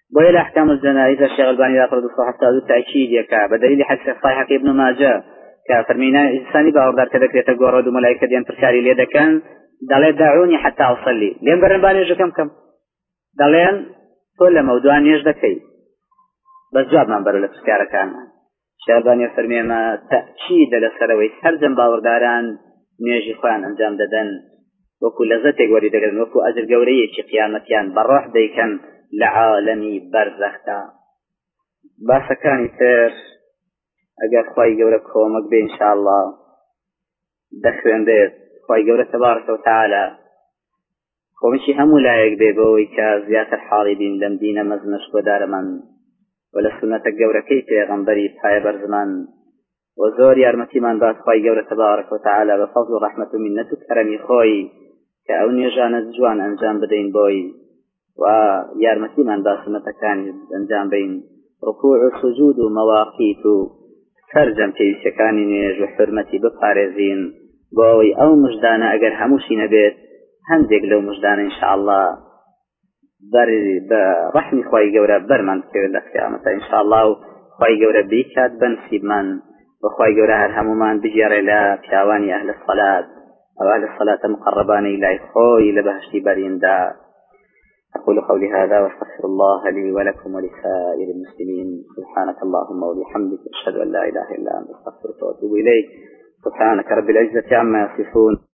بويل أحكام الجنائز الشيخ الباني لا ترد الصحة تأكيد يكا بدليل حديث صحيح ابن ماجه كفرمينا إنساني باوردار كذا تقول ملائكة ديان تركاري ليدا كان دالي دعوني حتى أصلي لين برنباني جو كم دالين كل موضوع يجدكي بس جواب من برو لفسكارة كان الشيخ الباني فرمي ما تأكيد لسروي هرجم باورداران نيجي خوان أنجام ددن وكو لذتك وريد قرن وكو أجر قوريه كي قيامتيان بروح ديكن لعالمي برزختا باسا كاني تر اگر خواهي قورك كومك بي إن شاء الله دخوين بيت خواهي قورك تبارك وتعالى ومشي همو لايك بي بوي كزيات الحاربين لم دين مزنش ودار من ولا سنة قوركي پیغمبري بحي برزمان وزور يارمتي من بات خواهي قورك تبارك وتعالى بفضل رحمة منتو كرمي خوي كأوني جانت جوان أنجام بدين بوي ويارمتي من باسمة كان أنجام بين ركوع سجود مواقيت فرجم في سكان نيج وحرمتي بقارزين بوي أو مجدانا أجر هموشي نبيت هندق لو مجدانا إن شاء الله برحمي خواهي قورا برمان كيولك إن شاء الله خواهي قورا بيكاد بنسيب من وخواهي قورا هرهمو من بجير إلى كاواني أهل الصلاة أو أهل الصلاة مقربان إلى خوي لبهشتي برين دا. أقول قولي هذا واستغفر الله لي ولكم ولسائر المسلمين. سبحانك اللهم وبحمدك أشهد أن لا إله إلا أنت أستغفرك وأتوب إليك. سبحانك رب العزة عما يصفون.